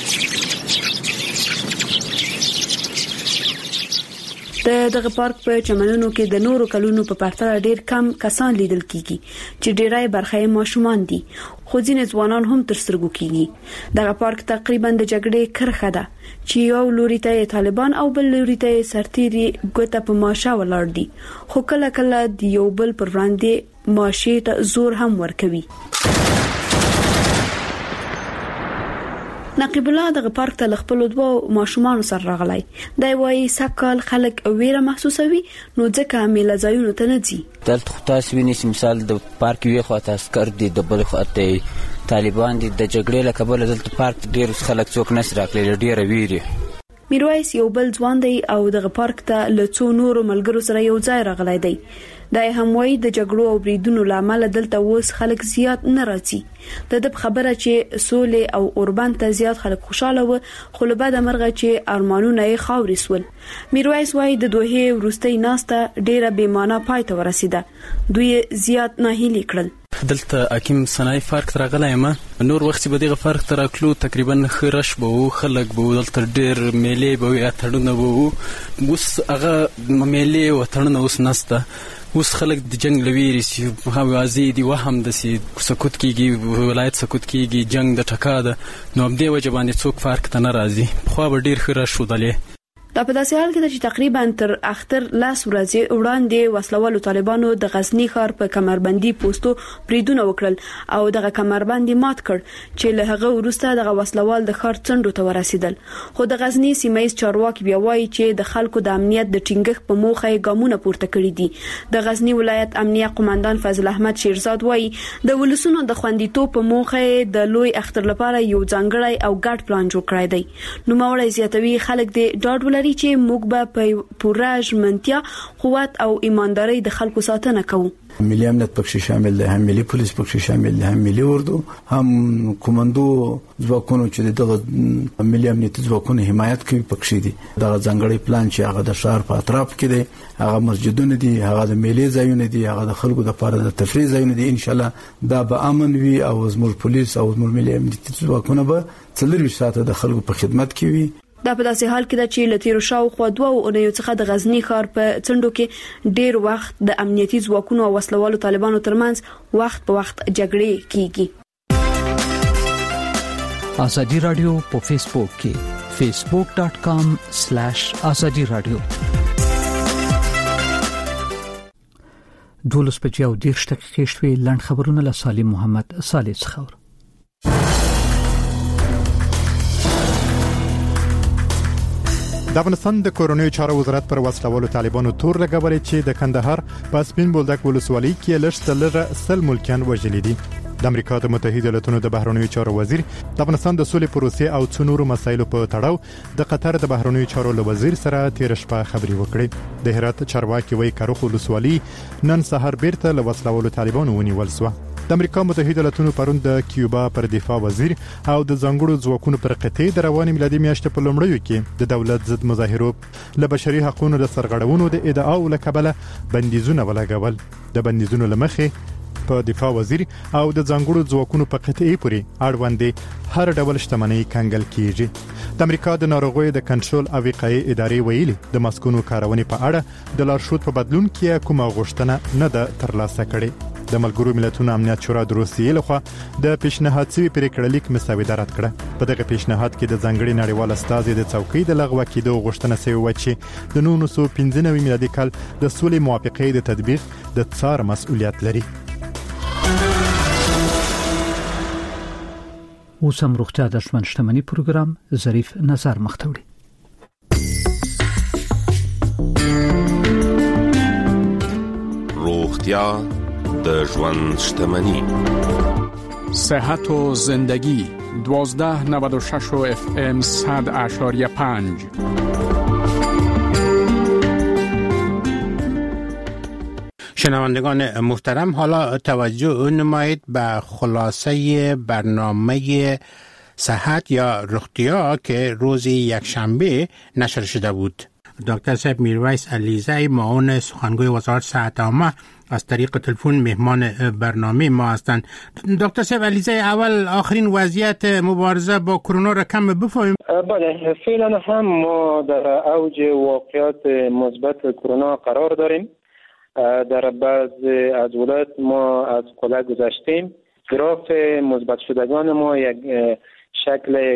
[SPEAKER 21] د دغه پارک په چمنونو کې د نورو کلونو په پرتله ډیر کم کسان لیدل کیږي چې ډیرای برخه یې ماشومان دي، خو ځینې ځوانان هم تر سترګو کیږي. دغه پارک تقریبا د جګړې کرخه ده چې یو لوري ته طالبان او بل لوري ته سرتيري ګوته په ماشه ولاړ دي، خو کله کله د یو بل پر وړاندې ماشه ته زور هم ورکوي. نقیب الله دغه پارک ته خپل دوه ماشومان سره راغلی. دا وایي سکهال خلک ویره محسوسوي نو ځکه میله ځایونو ته نه ځي.
[SPEAKER 22] دلته خو تاسو وینئ چې مثال د پارک یوې خواته عسکر دي، د بلې خواته طالبان دي. د جګړې له کبله دلته پارک ډېر خلک څوک نشي راغلی، ډېره ویرې.
[SPEAKER 21] میرویس یو بل ځوان دی او دغه پارک ته له څو نورو ملګرو سره یو ځای راغلی دی. دا هم وایي د جګړو او بریدونو لامل دلته اوس خلک زیات نه راځي. د دې خبره چې سولې او اوربان ته زیات خلک خوشاله و، خو له بعد مرغه چې ارمانونه یې خاورې سول. میرویس وایي د دوه وروستۍ ناسته ډیره بې معنا پای ته ورسیده، دوی زیات ناهیلي کړل.
[SPEAKER 23] دلته حکیم سنای پارک ته راغلی یم. نور وخت به دغه پارک ته راتلو تقریبا ښه رش به و، خلک به دلته ډېر میلې به وي، اتڼونه به و. اوس هغه میلې او اتڼونه اوس نشته. اوس خلک د جنگ لویری سي هوازي دی وهم د سي سکوت کیږي، ولایت سکوت کیږي، جنگ د ټکا ده. نو په دې وجه باندې څوک پارک ته نه راځي. خو به ډېر ښه رش ودلې.
[SPEAKER 21] دا په داسې حال کې چې تقریبا تر اختر لاس ورځې وړاندې وسلوالو طالبانو د غزنی ښار په کمربندي پوسټو بریدونه وکړل او دغه کمربندي مات کړ چې له هغه وروسته دغه وسلوال د ښار څنډو ته ورسېدل. خو د غزنی سیمایي چارواکي بیا وایي چې د خلکو د امنیت د ټینګښت په موخه یې ګامونه پورته کړي دي. د غزنی ولایت امنیه قومندان فضل احمد شیرزاد وایي د ولسونو د خوندیتوب په موخه د لوی اختر لپاره یو ځانګړی او ګډ پلان جوړ کړی دی. نو ماوړی زیاتوي خلک د ډاډ لري چې موږ به په پوره ژمنتیا قوت او ایمانداري د خلکو ساتنه کوو.
[SPEAKER 5] ملي امنیت پکې شامل دی، هم ملي پولیس پکې شامل دی، هم ملي اردو، هم کمانډو ځواکونو چې دغه ملي امنیت ځواکونو حمایت کوي پکې دي. دا ځانګړی پلان چې هغه د شهر په اطراف کې دی، هغه مسجدونه دي، هغه د میلې ځایونه دي، هغه د خلکو د لپاره د تفریح ځایونه دي. ان شاء الله دا به امن وي او زموږ پولیس او زموږ ملي امنیت ځواکونه به څلور ساعته د خلکو په خدمت کې وي.
[SPEAKER 21] دا په داسې حال کې ده چې لتیرو شاوخوا دوه اونیو څخه د غزنی ښار په څنډو کې ډیر وخت د امنیتي ځواکونو او وسلوالو طالبانو ترمنځ وخت په وخت جګړې کیږي.
[SPEAKER 2] ازادي رادیو په فیسبوک کې facebook dot com slash azadi radio. دولس بجې او دیرش دقیقې شوي. لاند خبرونه له سالم محمد صالح څخه.
[SPEAKER 6] د افغانستان د کورونی چارو وزارت پر وسلوالو طالبانو تور لګولې چې د کندهار په سپین بولدک ولسوالۍ کې لږ سل ملکیان وژلي دي. د امریکا د متحده ایالاتونو د بهرنیو چارو وزیر د افغانستان د سولې پروسې او څو نورو مسایلو په تړاو د قطر د بهرنیو چارو له وزیر سره تیر شپه خبري وکړې. د هرات چارواکي وایي کاروخ ولسوالۍ نن سهار بیرته له وسلوالو طالبانو ونیول شو. د امریکا متحده ایالاتونو پرون د کیوبا پر دفاع وزیر او د ځنګړو ځواکونو پر قطعې د رواني میلادي میاشتې په لومړیو کې د دولت ضد مظاهرو له بشري حقوقو د سرغړونو د ادعاو لکبله بندیزونه ولګول. د بندیزونو لمخې په دفاع وزیر او د ځنګړو ځواکونو په قطعې پورې اړوندې هر ډول شتمنۍ کنګل کیږي. د امریکا د ناروغیو د کنټرول او وقایې ادارې ویلي د ماسکونو کارونې په اړه د لارښود په بدلون کې کومه غوښتنه نه ده ترلاسه کړې. د ملګرو ملتونو امنیت شورا د روسیې لخوا د پیشنهاد شوی پریکړه لیک مسودې رد کړه. په دغه پیشنهاد کې د ځنګړي نړیوال استازي د څوکۍ د لغوه کېدو غوښتنه شوې و چې د نولس سوه پنځه نوي میلادي کال د سولې موافقې د تطبیق د څار مسؤلیت لري.
[SPEAKER 2] اوس هم روغتیا د ژوند شتمنۍ پروګرام ظریف نظر مختوړي.
[SPEAKER 8] روغتیا د ژوند شتمنۍ.
[SPEAKER 24] صحت و زندگی دوازده نود و شش و اف ام صد اشاریه پنج.
[SPEAKER 25] شنوندگان محترم، حالا توجه نمایید به خلاصه برنامه صحت یا رختیا که روز یکشنبه نشر شده بود. دکتر صاحب میرویس علیزی معاون سخنگوی وزارت صحت عامه از طریق تلفن مهمان برنامه ما هستند. دکتر صاحب علیزی، اول آخرین وضعیت مبارزه با کرونا را کم بفهمیم.
[SPEAKER 26] بله، فعلا هم ما در اوج واقعات مثبت کرونا قرار داریم. در بعضی از ولایات ما از قله گذشتیم. گراف مثبت شدگان ما یک شکل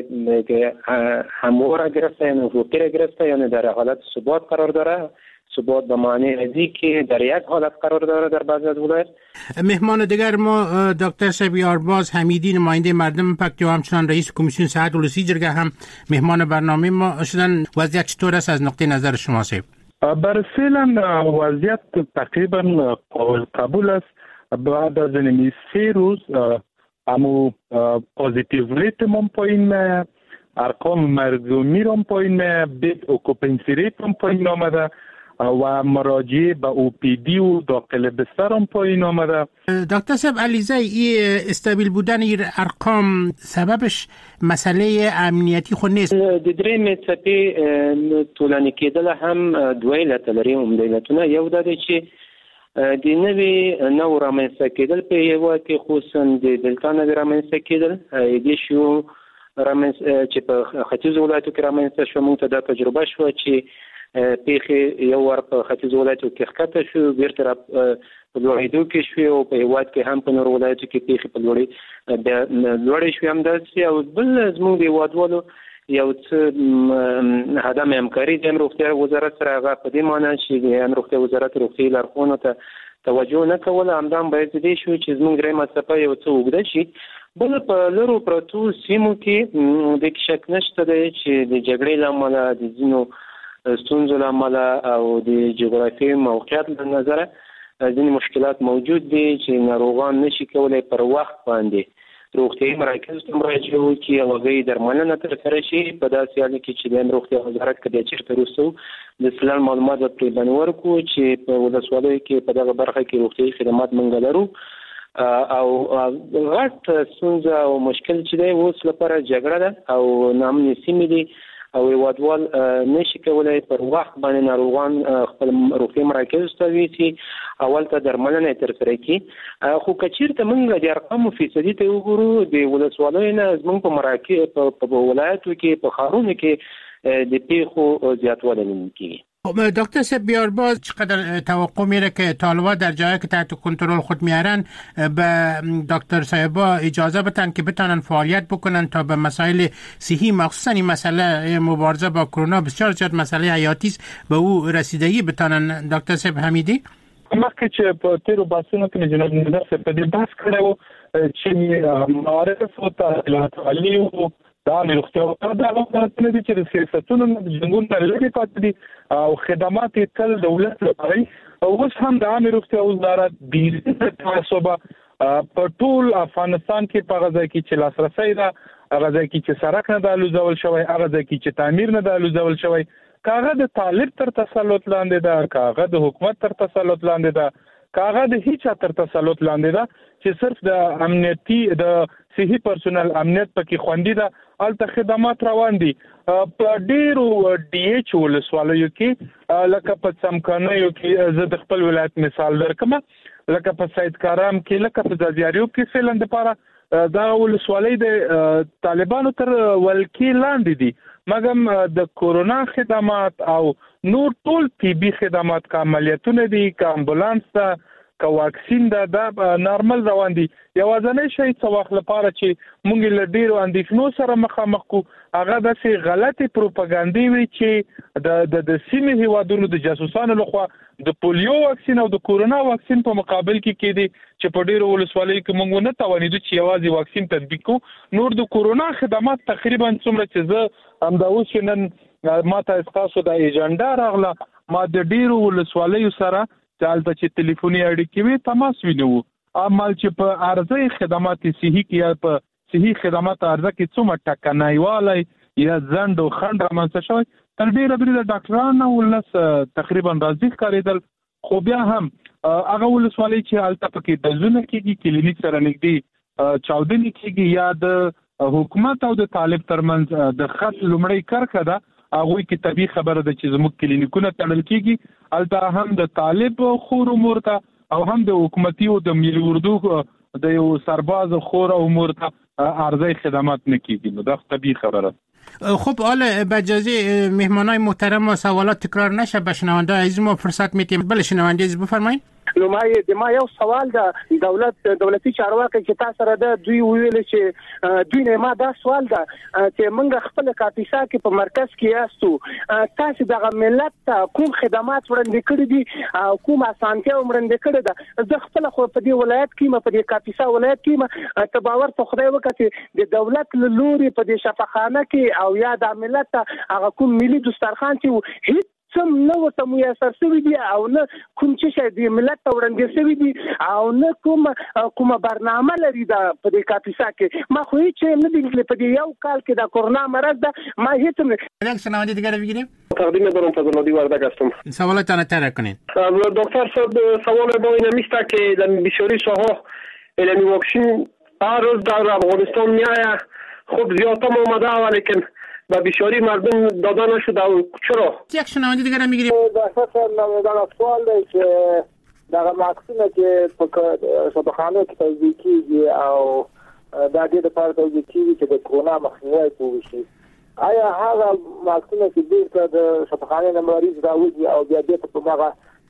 [SPEAKER 26] هموار گرفته، یعنی افقی گرفته، یعنی در حالت ثبات قرار داره. ثبات به معنی ازی که در یک حالت قرار داره در بعضی از ولایات.
[SPEAKER 25] مهمان دیگر ما دکتر شبی آرباز حمیدی، نماینده مردم پکتیا و همچنان رئیس کمیسیون صحت ولسی جرگه هم مهمان برنامه ما شدن. وضعیت چطور است از نقطه نظر شما صاحب؟
[SPEAKER 27] بر فعلا وضعیت تقریبا قابل قبول است. بعد از این سه روز امو پوزیتیو ریت هم پایین میاد، ارقام مرزومی هم پایین میاد، بید اوکوپنسی ریت هم پایین آمده و مراجعه به او پی دی و داخل بستر هم پایین آمده.
[SPEAKER 25] دکتر صاحب علیزی، این استابیل بودن این ارقام سببش مسئله امنیتی خود نیست؟
[SPEAKER 26] دریم څپې طولانی کېدل هم دوه علت لري. هم د علتونه یو دا دی چې د نوې نو رامنځته کېدل په یوه کې خصوصا د دلتا نوې رامنځته کېدل د شو رامنځته چې په ختیځو ولایتو کې رامنځته شو. موږ ته دا تجربه شوه چې پیښې یو ور په ختیځو ولایتو کې ښکته شو، بیرته را په لوړېدو کې شوې او په هېواد کې هم په نورو ولایتو کې پیښې په لوړې لوړې شوې همداسې. او بل زموږ د هېوادوالو یو څه عدم همکاري د روغتیا وزارت سره، هغه په دې معنی چې د روغتیا وزارت روغتیایي لارښوونو ته توجه نه کوله. همدا هم باید دې شو چې زموږ دریمه څپه یو څه اوږده شي. بل په لرو پرتو سیمو کې د شک نشته دی چې د جګړې له امله، د ځینو ستونزو له امله او د جغرافیایي موقعیت له نظره ځینې مشکلات موجود دي چې ناروغان نشي کولی پر وخت باندې روغتیايي مراکز ته مراجعه وکړي او هغوی درملنه ترسره شي. په داسې حال کې چې د روغتیا وزارت کې د چیرته وروسته د سلال معلومات پرې باندې ورکړو چې په ولسوالیو کې په دغه برخه کې روغتیايي خدمات موږ لرو او غټ ستونزه او مشکل چې دی اوس لپاره جګړه ده او ناامنې سیمې دي او هیوادوال نشي کولای پر وخت باندې ناروغان خپل روغتیايي مراکز ته ویسي اول ته درملنه ترسره کړي. خو کچیرته موږ د ارقامو فیصدي ته وګورو د ولسوالیو نه زموږ په مراکز په ولایتو کې په ښارونو کې د پیښو زیاتوالی لیدل کېږي.
[SPEAKER 25] دکتر صاحب بیارباز چقدر توقع میره که طالبا در جایی که تحت کنترل خود میارن به دکتر صاحبا اجازه بدن که بتونن فعالیت بکنن تا به مسائل صحی مخصوصا این مسئله مبارزه با کرونا بسیار زیاد مسئله حیاتی است به او رسیدگی بتونن. دکتر صاحب حمیدی
[SPEAKER 27] مخکې چې په تیرو بحثونو کې جناب نظر صاحب په دې بحث کړو چې معارف او تعلیمات علی او دا روغتیا او دا غوښتنه دي چې د سیاستونو د جنګونو لري پاتې دي او خدمات تل دولت لپاره او اوس هم د عامه روغتیا وزارت د تعصب په ټول افغانستان کې په غزا کې چې لاسرسي ده، غزا کې چې سړک نه د لوزول شوی، غزا کې چې تعمیر نه د لوزول شوی، کاغه د طالب تر تسلط لاندې ده، کاغه د حکومت تر تسلط لاندې ده، کاغه د هیڅ تر تسلط لاندې ده چې صرف د امنیتي د صحي پرسونل امنیت پکې خوندي ده. الته خدمات روان دي په ډیرو ډي ایچ ولسوالیو کې لکه په څمکنیو کې زه د خپل ولایت مثال درکم، لکه په سید کارام کې، لکه په ځاځیاریو کې فعلا د پاره دا ولسوالۍ د طالبانو تر ولکې لاندې دي، مګم د کورونا خدمات او نور ټول طبي خدمات کا عملیاتونه دي، کا امبولانس ده، که واکسین ده، دا نارمل روان دي. یوازنی شی څه وخت لپاره چې مونږ له ډیرو اندېښنو سره مخامخ کو هغه داسې غلطي پروپاګاندا وي چې د د سیمې هیوادونو د جاسوسانو لخوا د پولیو واکسین او د کورونا واکسین په مقابل کې کېدي چې په ډیرو ولسوالیو کې مونږ نه توانیدو چې یوازې واکسین تطبیق کو. نور د کورونا خدمات تقریبا څومره چې زه همدا اوس نن ماته اساسو د ایجنډا راغله ما د ډیرو ولسوالیو سره چالت چې ټلیفوني اړیکې وي تماس وینو عمل چې په ارزي خدمات صحي کې یا په صحي خدمات ارزه کې څومره ټکنایواله یا زند او خند رامنځته شوی تر ډیره بری د ډاکټرانو ولس تقریبا راځي کاریدل. خو بیا هم هغه ولسوالۍ چې الته پکې د زونه کېږي کلینیک سره نږدې چاودنې کېږي یا د حکومت او د طالب ترمنځ د خط لومړی کرکه ده، هغه کې طبي خبره ده چې زموږ کلینیکونه تړل کېږي، الته هم د طالب خور امور ته او هم د حکومتي او د ملي اردو د یو سرباز خور امور ته ارزي خدمات نه کېږي. نو دا طبي خبره.
[SPEAKER 25] خب حالا به اجازه مهمانای محترم و سوالات تکرار نشه به شنونده عزیز ما فرصت میتیم. بله شنونده عزیز بفرمایید.
[SPEAKER 3] نو ما د ما یو سوال د دولت دولتي چارواکي چې تاسو سره د دوی ویل چې دوی نه ما دا سوال ده چې موږ خپل کاپیسا کې په مرکز کې یاستو، تاسو د ملت کوم خدمات وړاندې کړی دي او کوم اسانتیا وړاندې کړی ده؟ زه خپل خو په دې ولایت کې ما په دې کاپیسا ولایت کې ما تباور ته خدای وکړي د دولت لوري په دې شفاخانه کې او یا د ملت هغه کوم ملي دسترخوان چې هیڅ سم نو ته میسر شوی دی او نه کوم چې د ملت وړاندې شوی دی او نه کوم کوم برنامه لري دا په دې کاپیسا کې. ما خو هیڅ نه دی په دې یو کال کې د کورونا مرض ده ما هیڅ نه
[SPEAKER 25] یک شنونده دیگر بگیریم.
[SPEAKER 7] تقدیم دارم فضل وردگ هستم.
[SPEAKER 25] سوالتان تر کنید.
[SPEAKER 7] دکتر صاحب سوال با این میسته که در بسیاری ساها علمی واکسین هر روز در افغانستان میآید، خب زیادتر اومده ولیکن و بسیاری مردم داده نشده. چرا؟
[SPEAKER 25] یک شنونده دیگر هم میگیریم.
[SPEAKER 3] در اساس سوال دی چې دغه واکسینه چې په شفاخانه کې توزیع کیږي او د دې لپاره توزیع کیږي چې د کرونا مخنیوي وشي، آیا هغه واکسینه چې د شفاخانه نه مریض راوځي او بیا دې په هغه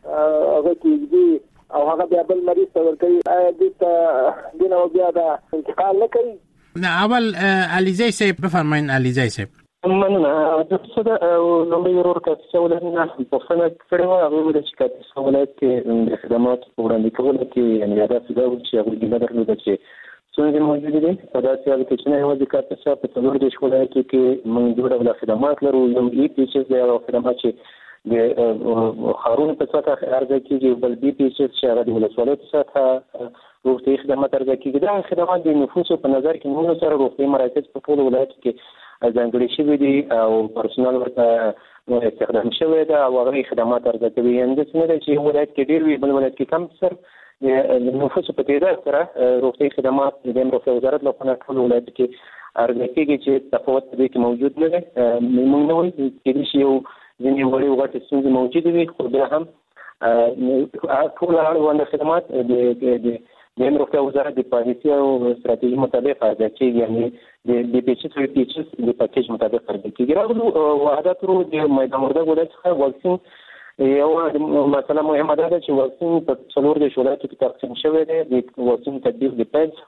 [SPEAKER 3] هغه کې او هغه بیا بل مریض ته ورکوي، آیا دې دې نو بیا د انتقال نه کوي؟
[SPEAKER 25] نه اول علیزی صاحب بفرمایید. علیزی صاحب
[SPEAKER 26] مننه. د څه د لومړی ورور کاپیسا ولایت نه پوښتنه کړې وه، هغه ویل چې کاپیسا ولایت کې د خدماتو په وړاندې کولو کې یعنې هدف دا و چې هغوی ګیله درلوده چې ستونزې موجودې دي. په داسې حال کې چې نه یوازې کاپیسا په څلور دېرش ولایتو کې موږ دوه ډوله خدمات لرو، یو ای پی ایچ اس دی او خدمات چې د خارون په سطح ارزه کیږي بل بي پی چې هغه د ولسوالۍ په سطح روغتي خدمات ارزه کیږي. دا خدمات د نفوسو په نظر کې موږ سره روغتي مراکز په ټول ولایت کې ځانګړي شوي دي او پرسونل ورته استخدام شوی دی او هغه خدمات ارزه کوي. یعنې داسې نه ده چې ولایت کې ډېر وي بل ولایت کې کم سر د نفوسو په تعداد سره روغتي خدمات د روغتیا وزارت لخوا ټول ولایت کې ارزه کیږي چې تفاوت په دې کې موجود نه دی. موږ نه وایو کېدای شي یو ځینې وړې او غټې ستونزې موجودې وي خو بیا هم ټول اړوند خدمات د د روغتیا وزارت د پالیسي او ستراتیژي مطابق ارزه کیږي. یعنې د پیچز او پیچز د پاکیج مطابق ارزه کیږي. راغلو وحدت رو د میدان وردګ ولایت څخه واکسین یو مثلا مهمه ده چې واکسین په څلور د ولایتو کې تقسیم شوی دی. د واکسین تطبیق د پیل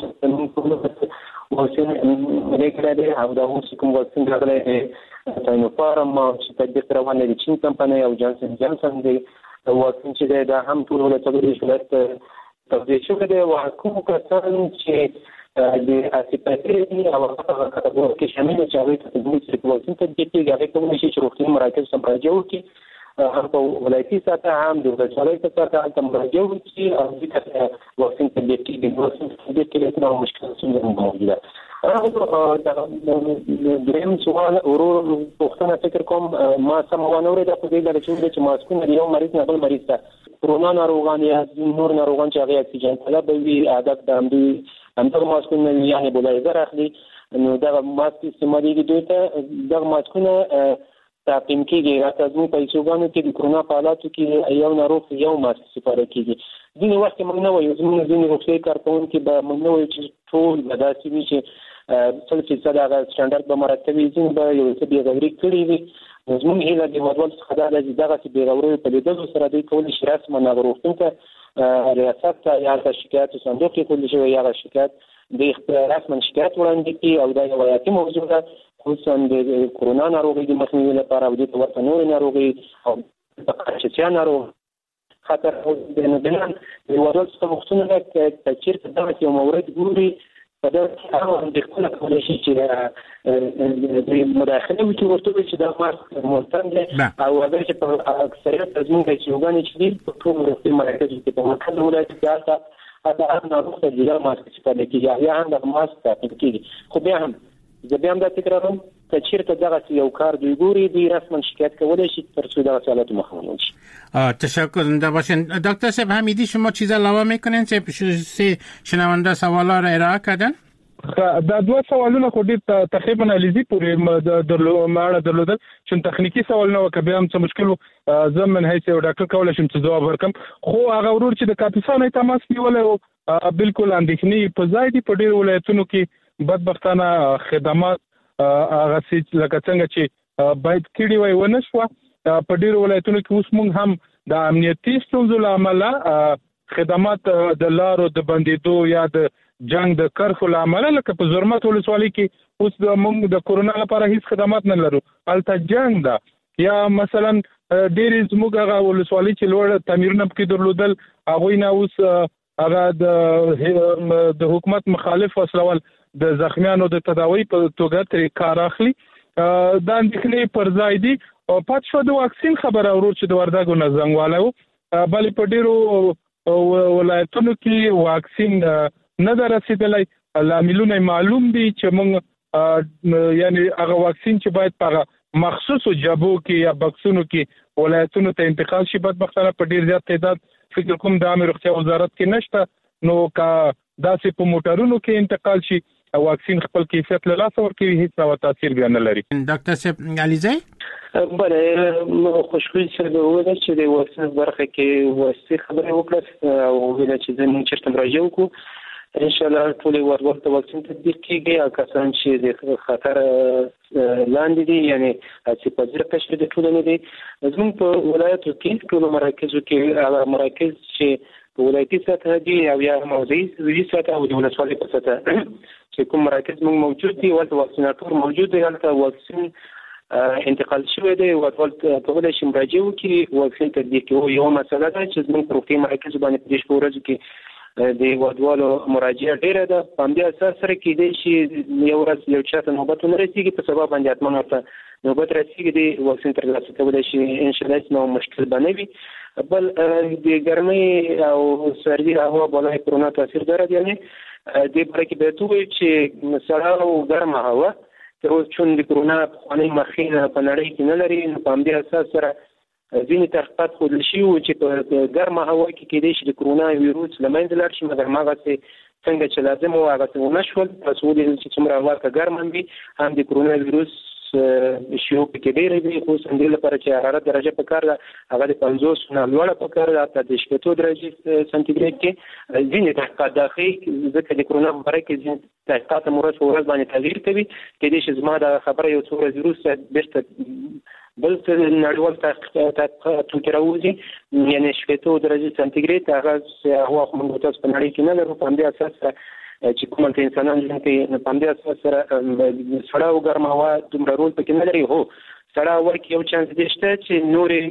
[SPEAKER 26] واکسین لیکل دی او دا اوس کوم واکسین راغلی دی ساینوفارم چې تطبیق روان دی چین کمپنۍ او جانسن جانسن دی واکسین چې دی دا هم ټول ولایتو د ولایت توضیح شوی دی. او کوم کسان چې د اسیپاتي او هغه کټګوري کې شامل چې هغه ته د موږ واکسین تطبیق کیږي هغه کوم شي چې روغتي مراکز ته مراجعه وکړي هم په ولایتي سطح هم د ولسوالۍ په سطح ته مراجعه وکړي او د واکسین تطبیق کیږي. واکسین تطبیق کې نو مشکل څنګه موجوده. راغلو دریم سوال ورور پوښتنه فکر کوم ما سم ونه اورېده په دې ډول چې ماسکونه یو مریض نه بل مریض ته کرونا ناروغان یا نور ناروغان چې هغه اکسیجن طلب وي عادت د همدې همدغه ماسکونه یعنې بلایزر اخلي نو دغه ماسک استعمالېږي دوی ته دغه ماسکونه تعقیم کېږي. راته زموږ په ایسوګانو کې د کرونا په حالاتو کې یو ناروغ یو ماسک استفاده کېږي. ځینې وخت موږ نه وایو زموږ ځینې روغتیایي کارکوونکي به موږ نه وایو چې ټول به داسې وي چې سل فیصد هغه سټنډرډ به مراعات کوي. ځینې به یو څه بېغوري کړي وي. زموږ هیله د هیوادوالو څخه دا ده چې دغسې بېغورۍ په لیدلو سره دوی کولی شي رسما هغه روغتون ته ریاست ته یا هلته شکایت صندوق کې کولی شوی یا هغه شکایت دوی رسما شکایت وړاندې کړي او دا یو حیاتي موضوع ده خصوصا د کرونا ناروغۍ د مخنیوي لپاره او دې ته ورته نورې ناروغۍ او د قرچچیا ناروغ خطر د نبلان د هیوادوالو څخه غوښتنه ده که چېرته دغسې یو مورد ګوري په دغه کې هغه اندېښنه کولی شي چې د مداخله وکړي ورته ووایي چې دا ماسک محترم دی او هغه چې په اکثریت زموږ ایسیوګانې چې دي په ټولو روغتي مراکزو کې په مرکز ولایت کې هلته هلته هر ناروغ ته جلا ماسک استفاده کېږي یا هم دغه ماسک تعقیب کېږي. خو بیا هم زه بیا هم دا تکراروم که چېرته دغسې یو کار دوی ګوري دوی رسما شکایت کولی شي تر څو دغسې حالاتو مخنیوی شي.
[SPEAKER 25] تشکر زنده باشین. دکتر صاحب حمیدی شما چیز علاوه میکنین که سه شنونده سوالا را ارائه کردن؟
[SPEAKER 27] دا دوه سوالونه خو ډېر تقریبا علیزي پورې درلو درلودل چې تخنیکی سوال نه وکړ بیا هم څه مشکل زه من حیث یو ډاکټر کولی شم چې ځواب ورکړم. خو هغه ورور چې د کاپیسا نه تماس نیولی و بالکل اندېښنې په ځای دي. په ډېرو ولایتونو کې بدبختانه خدمات هغه لکه څنګه چې باید کړي وای ونه شوه. په ډېرو ولایتونو کې اوس موږ هم د امنیتي ستونزو له امله خدمات د لارو د بندېدو یا د جنگ د کرخو له امله لکه په زرمت ولسوالۍ کې اوس د موږ د کورونا لپاره هیڅ خدمات نه لرو هلته جنگ ده. یا مثلا ډېرې زموږ هغه ولسوالۍ چې لوړ تعمیرونه پکې درلودل هغوی نه اوس هغه د حکومت مخالف وسلوال د زخمیانو د تداوی په توګه ترې کار اخلي. دا اندېښنې پر ځای دي. پاتې شوه د واکسین خبره ورور چې د وردګو نه زنګ والی و بلې په ډېرو ولایتونو کې واکسین نه ده رسېدلی. لاملونه معلوم دي چې موږ یعنی هغه واکسین چې باید په هغه مخصوصو جبو کې یا بکسونو کې ولایتونو ته انتقال شي بدبختانه په ډېر زیات تعداد فکر کوم د عامې روغتیا وزارت کې نشته. نو که داسې په موټرونو کې انتقال شي واکسین خپل کیفیت له لاسه ورکوي هیڅ ډول تاثیر بیا نه لري.
[SPEAKER 25] ډاکټر صاحب علیزی
[SPEAKER 26] بله خوشبوي صاحب وویل چې د واکسین برخه کې واسطې خبرې وکړه او وویل چې زه موږ چېرته مراجعه وکړو انشاءالله ټول هیوادوالو ته واکسین تطبیق کېږي او کسان چې د خطر لاندې دي یعنی هڅې پذیر قشر د ټولنې دي زموږ په ولایتو کې ټولو مراکزو کې هغه مراکز چې په ولایتي سطح دي او یا موضوعي سطح او د ولسوالۍ په سطح چې کوم مراکز موږ موجود دي ورته واکسیناتور موجود دی هلته واکسین انتقال شوی دی هیوادوال کولی شي مراجعه وکړي واکسین تطبیق کړي. یوه مسله ده چې زموږ په روغتیایي مراکزو باندې په دې شپو ورځو کې د هیوادوالو مراجعه ډیره ده. په همدې اساس سره کېدای شي یو ورځ یو چاته نوبت ونه رسېږي، په سبا باندې حتما ورته نوبت رسېږي د واکسین ترلاسه کولی شي. انشاءالله هېڅ نوع مشکل به نه وي. بل د ګرمۍ او سردي هوا بالای کرونا تاثیر دارد. یعنی دې باره کې باید ووایو چې سړه او ګرمه هوا تر اوسه چون د کرونا پخوانۍ مخینه په نړۍ کې نه لري، نو په همدې اساس سره ځینې تحقیقات ښودل شوي وو چې په ګرمه هوا کې کېدای شي د کرونا ویروس له منځه لاړ شي، مګر هماغسې څنګه چې لازم وو هغسې ونه شول. تاسو ولیدل چې څومره هوا که ګرمه وي هم د کرونا ویروس شیوع پکې ډېره وي، خصوصا دې لپاره چې حرارت درجه پکار ده هغه د پنځوس نه لوړه پکار ده، حتی د شپېتو درجې سانتي ګریډ کې. ځینې تحقیقات دا ښیي ځکه د کرونا په باره کې ځینې تحقیقات هم ورځ په ورځ باندې تغییر کوي. کېدای شي زما دا خبره یو څو ورځې وروسته بېرته بل څه نړیوال تحقیقاتو کې راوځي، یعنې شپېتو درجې سانتي ګریډ هغه هوا خو موږ تاسو په نړۍ کې نه لرو. په همدې اساس سره چې کومه کې انسانان ژوند کوي، په همدې اساس سره سړه او ګرمه هوا دومره رول پکې نه لري. هو سړه هوا کې یو چانس دی شته چې نورې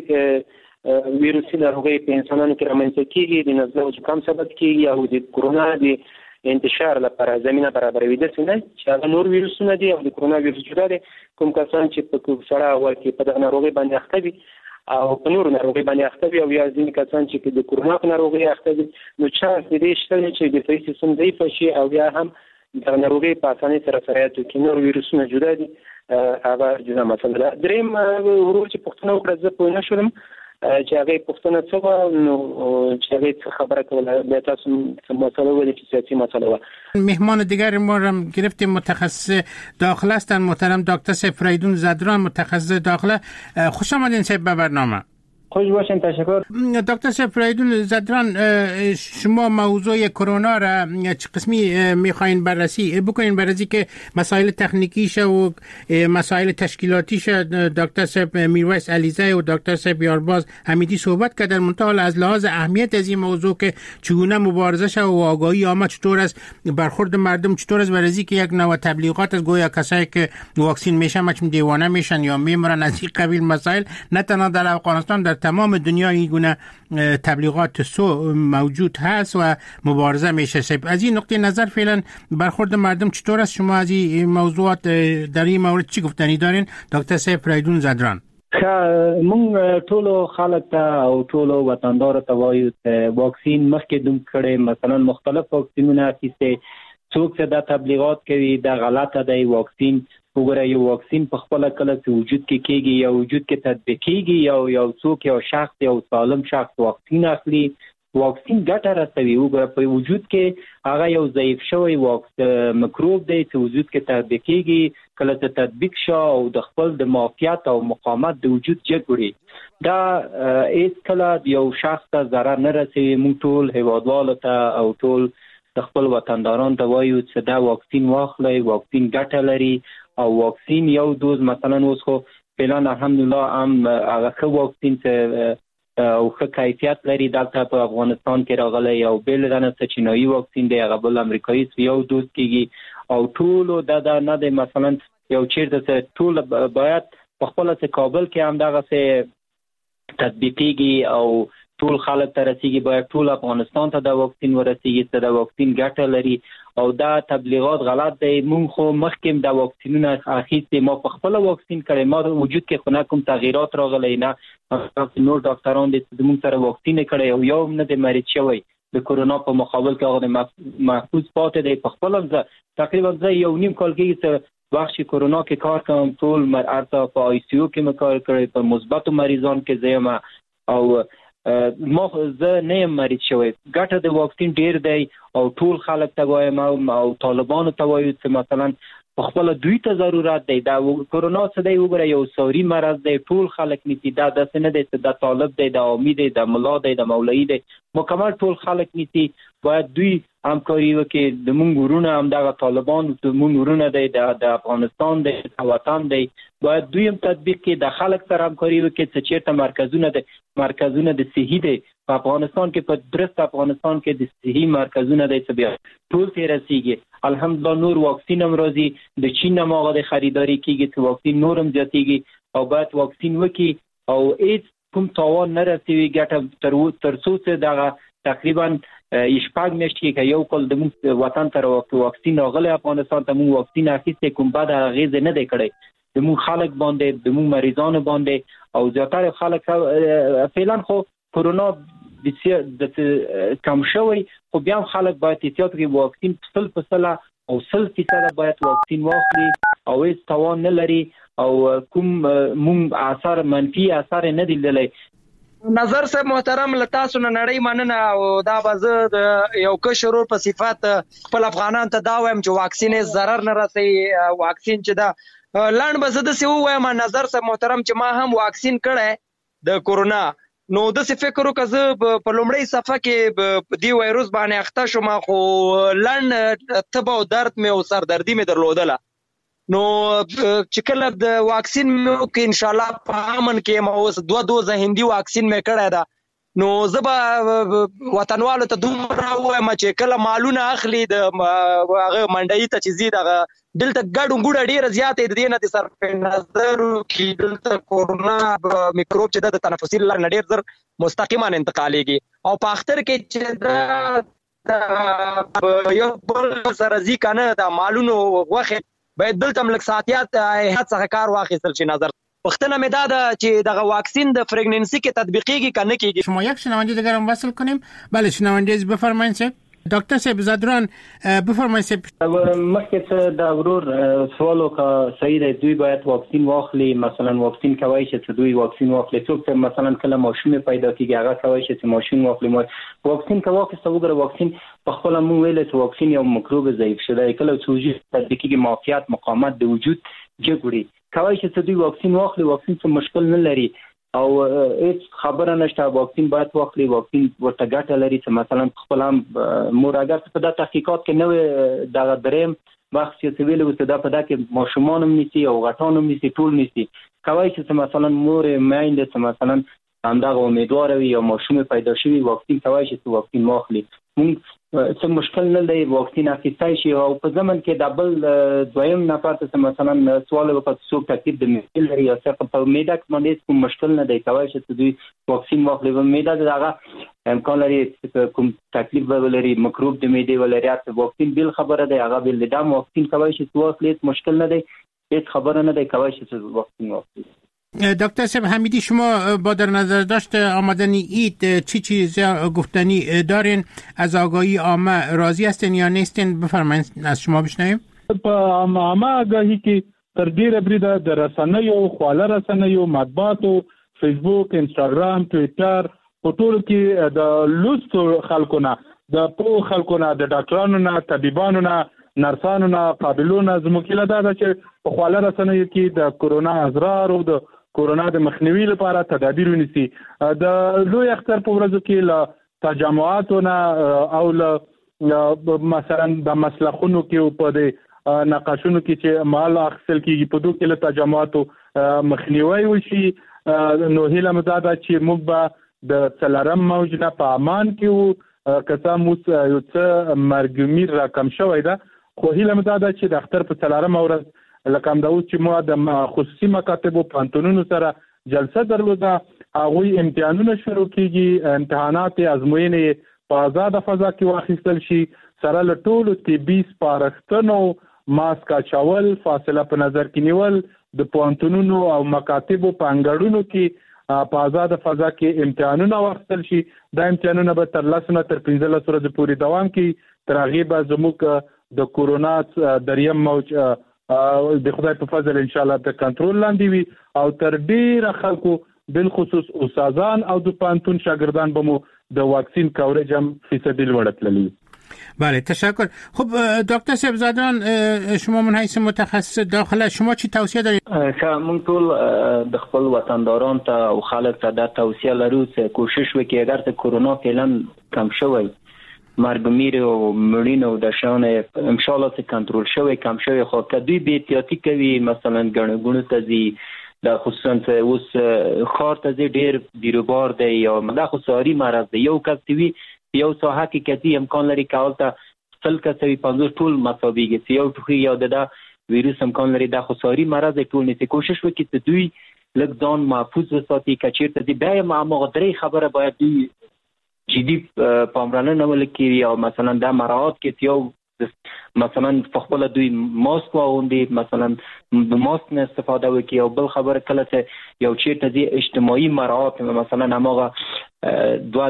[SPEAKER 26] ویروسي ناروغۍ په انسانانو کې رامنځته کېږي، د نزله او زکام سبب کېږي او د کرونا د انتشار لپاره زمینه برابروي. داسې نه چې هغه نور ویروسونه دي او د کرونا ویروس جدا دی. کوم کسان چې په سړه هوا کې په دغه ناروغۍ باندې اخته وي او په نورو ناروغۍ باندې اخته وي او یا ځینې کسان چې د کرونا په ناروغۍ اخته وي، نو چانس د دې شته چې دفاعي سیستم ضعیفه شي او یا هم دغه ناروغۍ په اسانۍ سره سرایت وکړي. نور ویروسونه جدا دي، هغه جدا مسله ده. درېیم ورور چې پوښتنه وکړه زه پوه نه شولم چې هغه پوښتنه څه وه، نو چې هغه څه خبره کوله بیا تاسو مسئله ویلې چې سیاسي مسئله وه.
[SPEAKER 25] مهمان دیگر ما را گرفتیم متخصص داخله هستند محترم دکتر سیف فریدون زدران، متخصص داخله. خوش آمدین سیف به برنامه.
[SPEAKER 9] خوش باشین، تشکر.
[SPEAKER 25] دکتر سیف فریدون زدران، شما موضوع کرونا را چه قسمی میخواین بررسی بکنین؟ بررسی که مسائل تکنیکیش و مسائل تشکیلاتیش دکتر سیف میرویس علیزی و دکتر سیف یارباز حمیدی صحبت کردن، منتها از لحاظ اهمیت از این موضوع که چگونه مبارزش و آگاهی عامه چطور است، برخورد مردم چطور است، بررسی که یک نوع تبلیغات از گویا کسایی که واکسین میشن مچم دیوانه میشن یا میمرن از این قبیل مسائل، نه تنها در افغانستان در تمام دنیا این گونه تبلیغات سو موجود هست و مبارزه میشه. از این نقطه نظر فعلا برخورد مردم چطور است؟ شما از این موضوعات در این مورد چی گفتنی دارین دکتر سیف فریدون زدران؟
[SPEAKER 9] مونږ ټولو خلک ته او ټولو وطندارو ته وایو چې واکسین مخکې دوم کړي، مثلا مختلف واکسینونه اخیسته، څوک چې دا تبلیغات کوي دا غلطه دی. واکسین وګوره یو واکسین په خپل کله چې وجود کې کېږي یا وجود کې تطبیق کېږي، یو یو څوک یو شخص یو سالم شخص واکسین اخلي، واکسین ګټه رسوي. وګوره په وجود کې هغه یو ضعیف شوی واکسین مکروب دی چې وجود کې تطبیق کېږي، کله چې تطبیق شو او د خپل د معافیت او مقاومت د وجود جګړې دا هیڅ کله یو شخص ته ضرر نه رسوي. موږ ټول هیوادوالو ته او ټول د خپل وطندارانو ته وایو چې دا واکسین واخلئ، واکسین ګټه لري او واکسین یو دوز مثلا اوس خو فعلا الحمدلله هم هغه ښه واکسین چې او ښه کیفیت لري دلته په افغانستان کې راغلی، او بل دنه چې چینایي واکسین دی هغه بل امریکایي یو دوز کېږي او ټولو دا دا نه دی مثلا یو چیرته چې ټول باید په خپل چې کابل کې هم دغه څه تطبیقیږي او ټول خلک ته رسیږي، باید ټول افغانستان ته دا واکسین ورسیږي چې دا واکسین ګټه لري او دا تبلیغات غلط دی. مونږ خو مخکې دا واکسینونه اخیستي، ما په خپل واکسین کړی، ما وجود کې خو نه کوم تغییرات راغلی، نه نور ډاکټران دي چې موږ سره واکسین کړی او یو نه دی مریض شوی د کرونا په مقابل کې هغه محفوظ پاتې دی. په خپل ځای تقریبا زه یو نیم کال کېږي چې بخش کرونا کې کار کوم، ټول مرارته په آی سی یو کې مې کار کړی، په مثبتو مریضان کې زه او ما زه نه یم مریض شوی. ګټه د واکسین ډیر دی او ټول خلک ته وایم او طالبانو ته وایو چې مثلا په خپل دوی ته ضرورت دی. دا کرونا څه دی وګوره یو سوري مرض دی، ټول خلک نیسي، دا داسې نه دی چې دا طالب دی، دا عامي دی، دا ملا دی، دا مولوي دی، مکمل ټول خلک نیسي. باید دوی همکاري وکړي. د مونږ ورونه هم دغه طالبان د مونږ ورونه دی، د افغانستان دی، د وطن دی، باید دوی هم تطبیق کړي، د خلک سره همکاري وکړي چې چیرته مرکزونه دي مرکزونه د صحي دي په افغانستان کې، په درست افغانستان کې د صحي مرکزونه دي چې بیا ټول ته رسیږي. الحمدلله نور واکسین هم راځي، د چین هم هغه د خریداري کېږي چې واکسین نور هم زیاتېږي او باید واکسین وکړي او هیڅ کوم تاوان نه رسوي. ګټه تر تر څو چې دغه تقریبا شپږ میاشتې کې یو کال د موږ وطن ته واکسین راغلی افغانستان ته موږ واکسین اخیستی کوم بد اغېز نه دی کړی د موږ خلک باندې د موږ مریضانو باندې او زیاتره خلک فعلا خو کرونا بسیار د کم شوی خو بیا خلک باید احتیاط وکړي واکسین سل په سل او سل فیصد باید واکسین واخلي او هیڅ توان نه لري او کوم موږ اثر منفي اثر نه دی لیدلی.
[SPEAKER 1] نظر صاحب محترم لتاسو نه نړۍ مننه او دا به د یو کشرور په صفات خپل افغانان ته دا وایم چې واکسین ضرر نه رسي واکسین چې دا لاند به زه د سی وایم نظر صاحب محترم چې ما هم واکسین کړه د کورونا نو د څه فکر وکړ زه په لومړی صفه کې دی وایروس باندې اخته شوم خو لاند تب او درد مې او سر دردی مې درلودله نو چې کله د واکسین مې وکړ ان شاء الله په امن کې مو اوس دوه دوزه هندي واکسین مې کړی ده نو زه به وطنوالو ته دومره وایم چې کله مالونه اخلي د هغه منډۍ ته چې ځي دغه دلته ګډو ګوډه ډېره زیاته د دې نه د صرف نظر کې دلته کورونا میکروب چې د تنفسي لارې نه ډېر زر مستقیما انتقالېږي او په اختر کې چې دا یو بل سره ځي که نه د مالونو غوښې باید دلته هم لږ ساعتیات هیئت څخه کار واخیستل شي. نظر پوښتنه مې دا ده چې دغه واکسین د پرگننسی که تطبیقیږي که نه کیږي.
[SPEAKER 25] شما یک شنونده دیگر هم وصل کنیم. بله شنونده از بفرمایید صاحب. دکتر صاحب زادران بفرمایید صاحب.
[SPEAKER 9] مخکې څه د ورور سوال وکړه صحیح دی دوی باید واکسین واخلي مثلا واکسین کوي چې دوی واکسین واخلي څوک چې مثلا کله ماشوم پیدا کیږي هغه کوي چې ماشوم واخلي واکسین کوي چې وګوره واکسین په خپل مو ویل چې واکسین یو میکروب ضعیف شوی کله چې وجود تطبیقي معافیت مقاومت د وجود جوړي کوي چې دوی واکسین واخلي واکسین څه مشکل نه لري او هیڅ خبره نشته واکسین باید واخلي واکسین ورته ګټه لري چې مثلا خپل هم مور اگر په دا تحقیقات کې نوې دغه دریم وخت چې ویل وسه دا په دا کې ماشومان هم نيسي او غټان هم نيسي ټول نيسي کوي چې مثلا مور مایند چې مثلا همدغه امیدوار وي او ماشوم پیدا شي واکسین کوي چې واکسین واخلي موږ څه مشکل نه دی واکسین اخیستای شي او په ځمن کې د بل دویم نفر ته مثلا سوال وکړ څوک تکلیف د میل لري یا څه په میډا کې باندې کوم مشکل نه دی کوي چې دوی واکسین واخلي و میډا دغه امکان لري کوم تکلیف ولري مکروب د میډې ولري چې واکسین بل خبره دی هغه بل د واکسین کوي چې واخلي مشکل نه دی هیڅ خبره نه دی کوي چې واکسین واخلي.
[SPEAKER 25] دکتر صاحب حمیدی شما با در نظر داشت آمدن عید چی چیز گفتنی دارین از آگاهی عامه راضی هستین یا نیستین بفرمایید از شما بشنویم.
[SPEAKER 27] په عامه آگاهی کې تر ډیره بریده د رسنیو خواله رسنیو مطبوعاتو فیسبوک انستاګرام ټویټر په ټول کې د لوستو خلکو نه د پوه خلکو نه د ډاکټرانو نه طبيبانو نه نرسانو نه قابلونه زموږ له دا چې په خواله رسنیو کې د کورونا اضرار او د کورونا د مخنیوي لپاره تدابیر ونیسي د لوی اختر په ورځو کې له تجمعاتو نه او له مثلا د مسلخونو کې په د نقاشونو کې چې مال اخیستل کېږي په دوه کې له تجمعاتو مخنیوي وشي نو هیله مو دا ده چې موږ به د څلورم موج نه په امان کې کسا مو یو څه مرګمیر را کم شوی ده خو هیله مو دا ده چې د اختر په څلورم ورځ لکه هم دا اوس چې مو د خصوصي مکاتبو پوهنتونونو سره جلسه درلوده هغوی امتحانونه شروع کیږي امتحانات ازموینې په آزاده فضا کې واخیستل شي سره له ټولو طبي سپارښتنو ماسک اچول فاصله په نظر کې نیول د پوهنتونونو او مکاتبو په انګړونو کې په آزاده فضا کې امتحانونه واخیستل شي دا امتحانونه به تر لس نه تر پنځلس ورځې پورې دوام کوي تر هغې به زموږ د کورونا دریم موج د خدای په فضل ان شاء الله د کنټرول لاندې وي او تر ډیره خلکو بالخصوص استادان او د پانتون شاګردان به مو د واکسین کوریج هم فیصدی لوړ تللی.
[SPEAKER 25] بله تشکر. خب دکتر صاحب زادران شما من حیث متخصص داخله شما چی توصیه دارید؟
[SPEAKER 9] که من ټول د خپل وطنداران ته او خلک ته دا توصیه لرو چې کوشش وکړي اگر ته کورونا فعلا کم شوی مرګمیر او مړین او د شان ان شاء الله چې کنټرول شوی کم شوی خو کدی به احتیاطي کوي مثلا ګڼګونو ته دي د خصوصا اوس خار ته ډیر بیروبار دی یا د خصوصي مرض دی یو کس دی یو ساحه کې کدی امکان لري کول ته تل کسوي پنځه ټول مساويږي یو ټوخي یا د ویروس امکان لري د خصوصي مرض ټول نه کوشش وکړي چې دوی لږ ځان محفوظ وساتي کچیر ته دی بیا ما مغدري خبره باید دوی جدي پاملرنه ولکې او مثلا د مراعات کې یو مثلا په خپل دوی ماسک واوندي مثلا د ماسک نه استفاده وکړي او بل خبر کله چې یو چیرته دي اجتماعي مراعات مثلا هغه دوه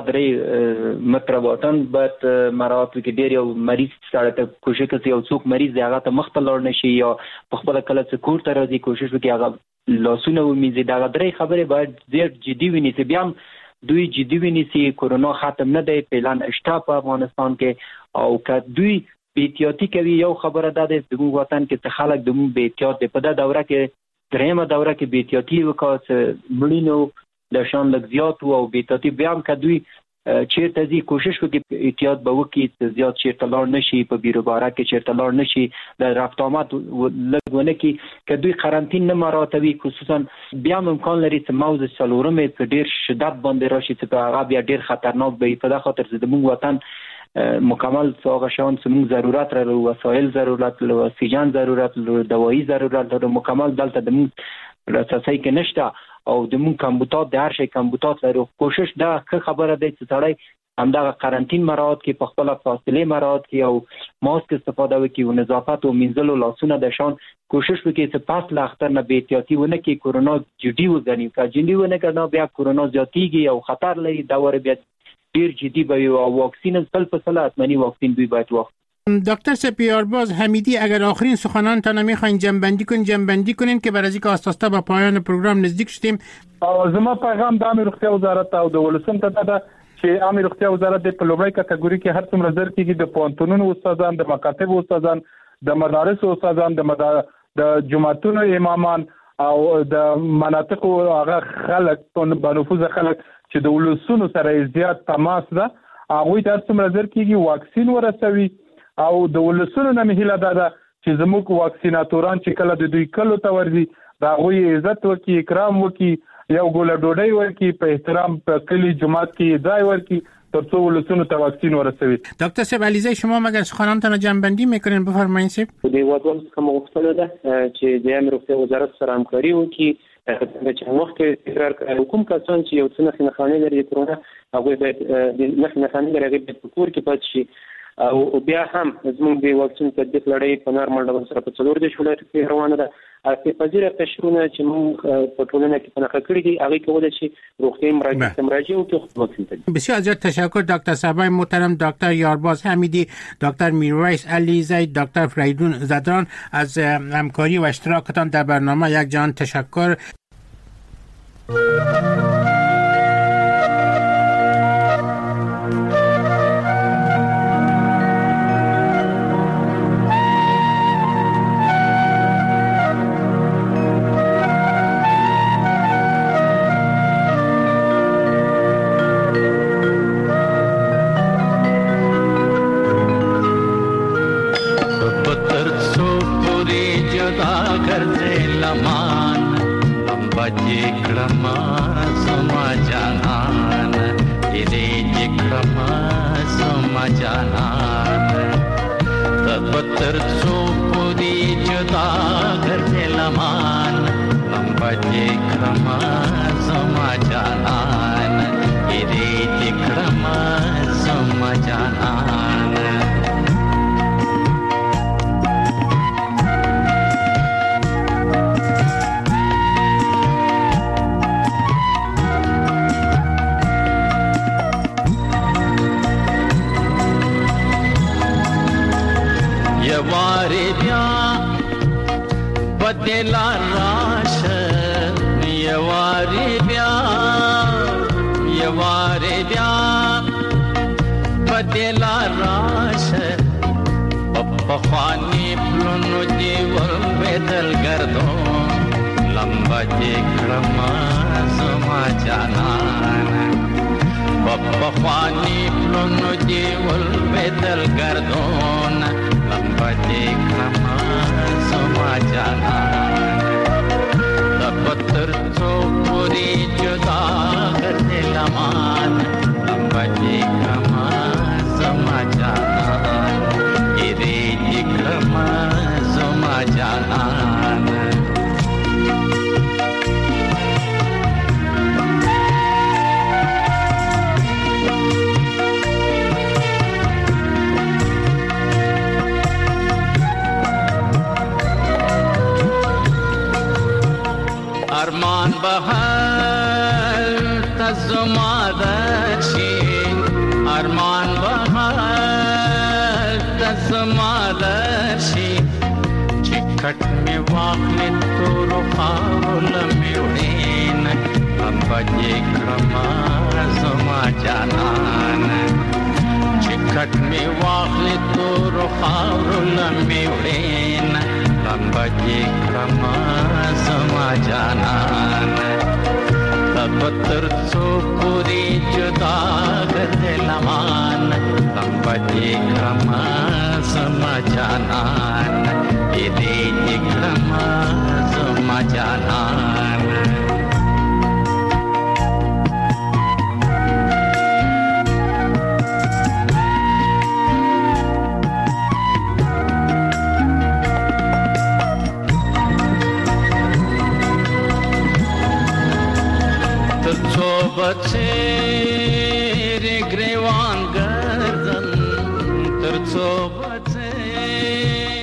[SPEAKER 9] درې متر واټن بت مراعات کې ډیر یو مریض سره ته کوشش کوي او څوک مریض دی هغه ته مختلور نشي یا په خپل کله چې کور ته راځي کوشش وکړي هغه لاسونه ومینځي دا درې خبره باید ډیر جدي ونیسي بیا دوی جدي ونیسي کورونا ختم نه دی پلان اشتا په افغانستان کې او که دوی بیتیاتی کوي یو خبره ده د موږ وطن کې څه خلک د موږ بیتیات په دا دوره کې درېمه دوره کې بیتیاتی وکړه مړینو د شان لږ زیات او بیتیاتی بیا هم که دوی چیرته ځي کوشش وکړي احتیاط به وکړي زیات چیرته لاړ نشي په بیروباره کې چیرته لاړ نشي د رفت آمد لږ ونه کړي که دوی قرنطین نه مراعاتوي خصوصا بیا هم امکان لري چې موضوع څلورمې په ډېر شدت باندې راشي چې په هغه بیا ډېر خطرناک به وي په دا خاطر چې د موږ وطن مکمل هغه شان چې موږ ضرورت لرو وسایل ضرورت لرو اکسیجن ضرورت لرو دوايي ضرورت لرو مکمل دلته د موږ رساسۍ کې نشته او د موږ کمبوتات د هر شي کمبوتات لرو کوشش دا خبره ده چې سړی همدغه قرنطین مراعات کې په خپل فاصله مراعات کې او ماسک استفاده وکړي او نظافت او منځلو لاسونه د شان کوشش وکړي چې پاس لا اختر نه به احتیاطي ونه کې کورونا جدي وګڼي که جدي ونه کړه بیا کورونا زیاتیږي او خطر لري دا ور بیا ډیر جدي به او واکسین سل په سل اتمنی واکسین دوی باید واخلي.
[SPEAKER 25] دکتر سپیارباز حمیدی اگر آخرین سخنانتان میخواین جنبندی کنین جنبندی کنین که برای اینکه آستاستا به پایان پروگرام نزدیک شدیم.
[SPEAKER 27] زما پیغام د امیر روغتیا وزارت او د ولسم ته ده چې امیر روغتیا وزارت د لومړی کټګوري کې هر څومره زر کېږي د پوهنتونونو استادان د مکاتب استادان د مدارس استادان د مدار د جماعتونو امامان او د مناطقو هغه خلک په نفوذ خلک چې د ولسونو سره زیات تماس ده هغه ته څومره زر کېږي واکسین ورسوي او د ولسونو نه مهله ده چې زموږ واکسیناتوران چې کله د دوی کلو ته ورځي دا غوي عزت وکي اکرام وکي یو ګول ډوډۍ ورکي په احترام په کلی جماعت کې ځای ورکي تر څو ولسونو ته واکسین ورسوي.
[SPEAKER 25] دکتر صاحب علیزی شما مگر سخنانتان جنبندی میکنین بفرمایید صاحب.
[SPEAKER 26] د وادوال څخه مغوښتنه ده چې د امیر روغتیا وزارت سره همکاري وکړي چې وخت تکرار حکومت کسان چې یو څه نه خانه لري کرونا هغه باید د نه خانه لري په کور کې پات شي او بیا هم زموږ د واکسین تطبیق لړۍ په نارمل ډول سره په څلور د شولای کې روانه ده چې پذیره تشرونه چې موږ په ټولنه کې پنځه کړی دي هغه کولای شي روغتي مراجعه مراجعه او واکسین تطبیق.
[SPEAKER 25] بسیار زیاد تشکر دکتر صاحب محترم دکتر یارباز حمیدی دکتر میرویس علیزی دکتر فریدون زدران از همکاری و اشتراکتان در برنامه یک جان تشکر.
[SPEAKER 10] تزمادشی ارمان بهار تزمادشی چکٹ میں واخلی تو رخاول میوڑین بجے کرما زما جانان چکٹ میں واخلی تو رخاول میوڑین بجے کرما زما جانان تب ترڅو پوری جدا غدلمان بجے کرما زما جانان دې کرما زما جانان बचे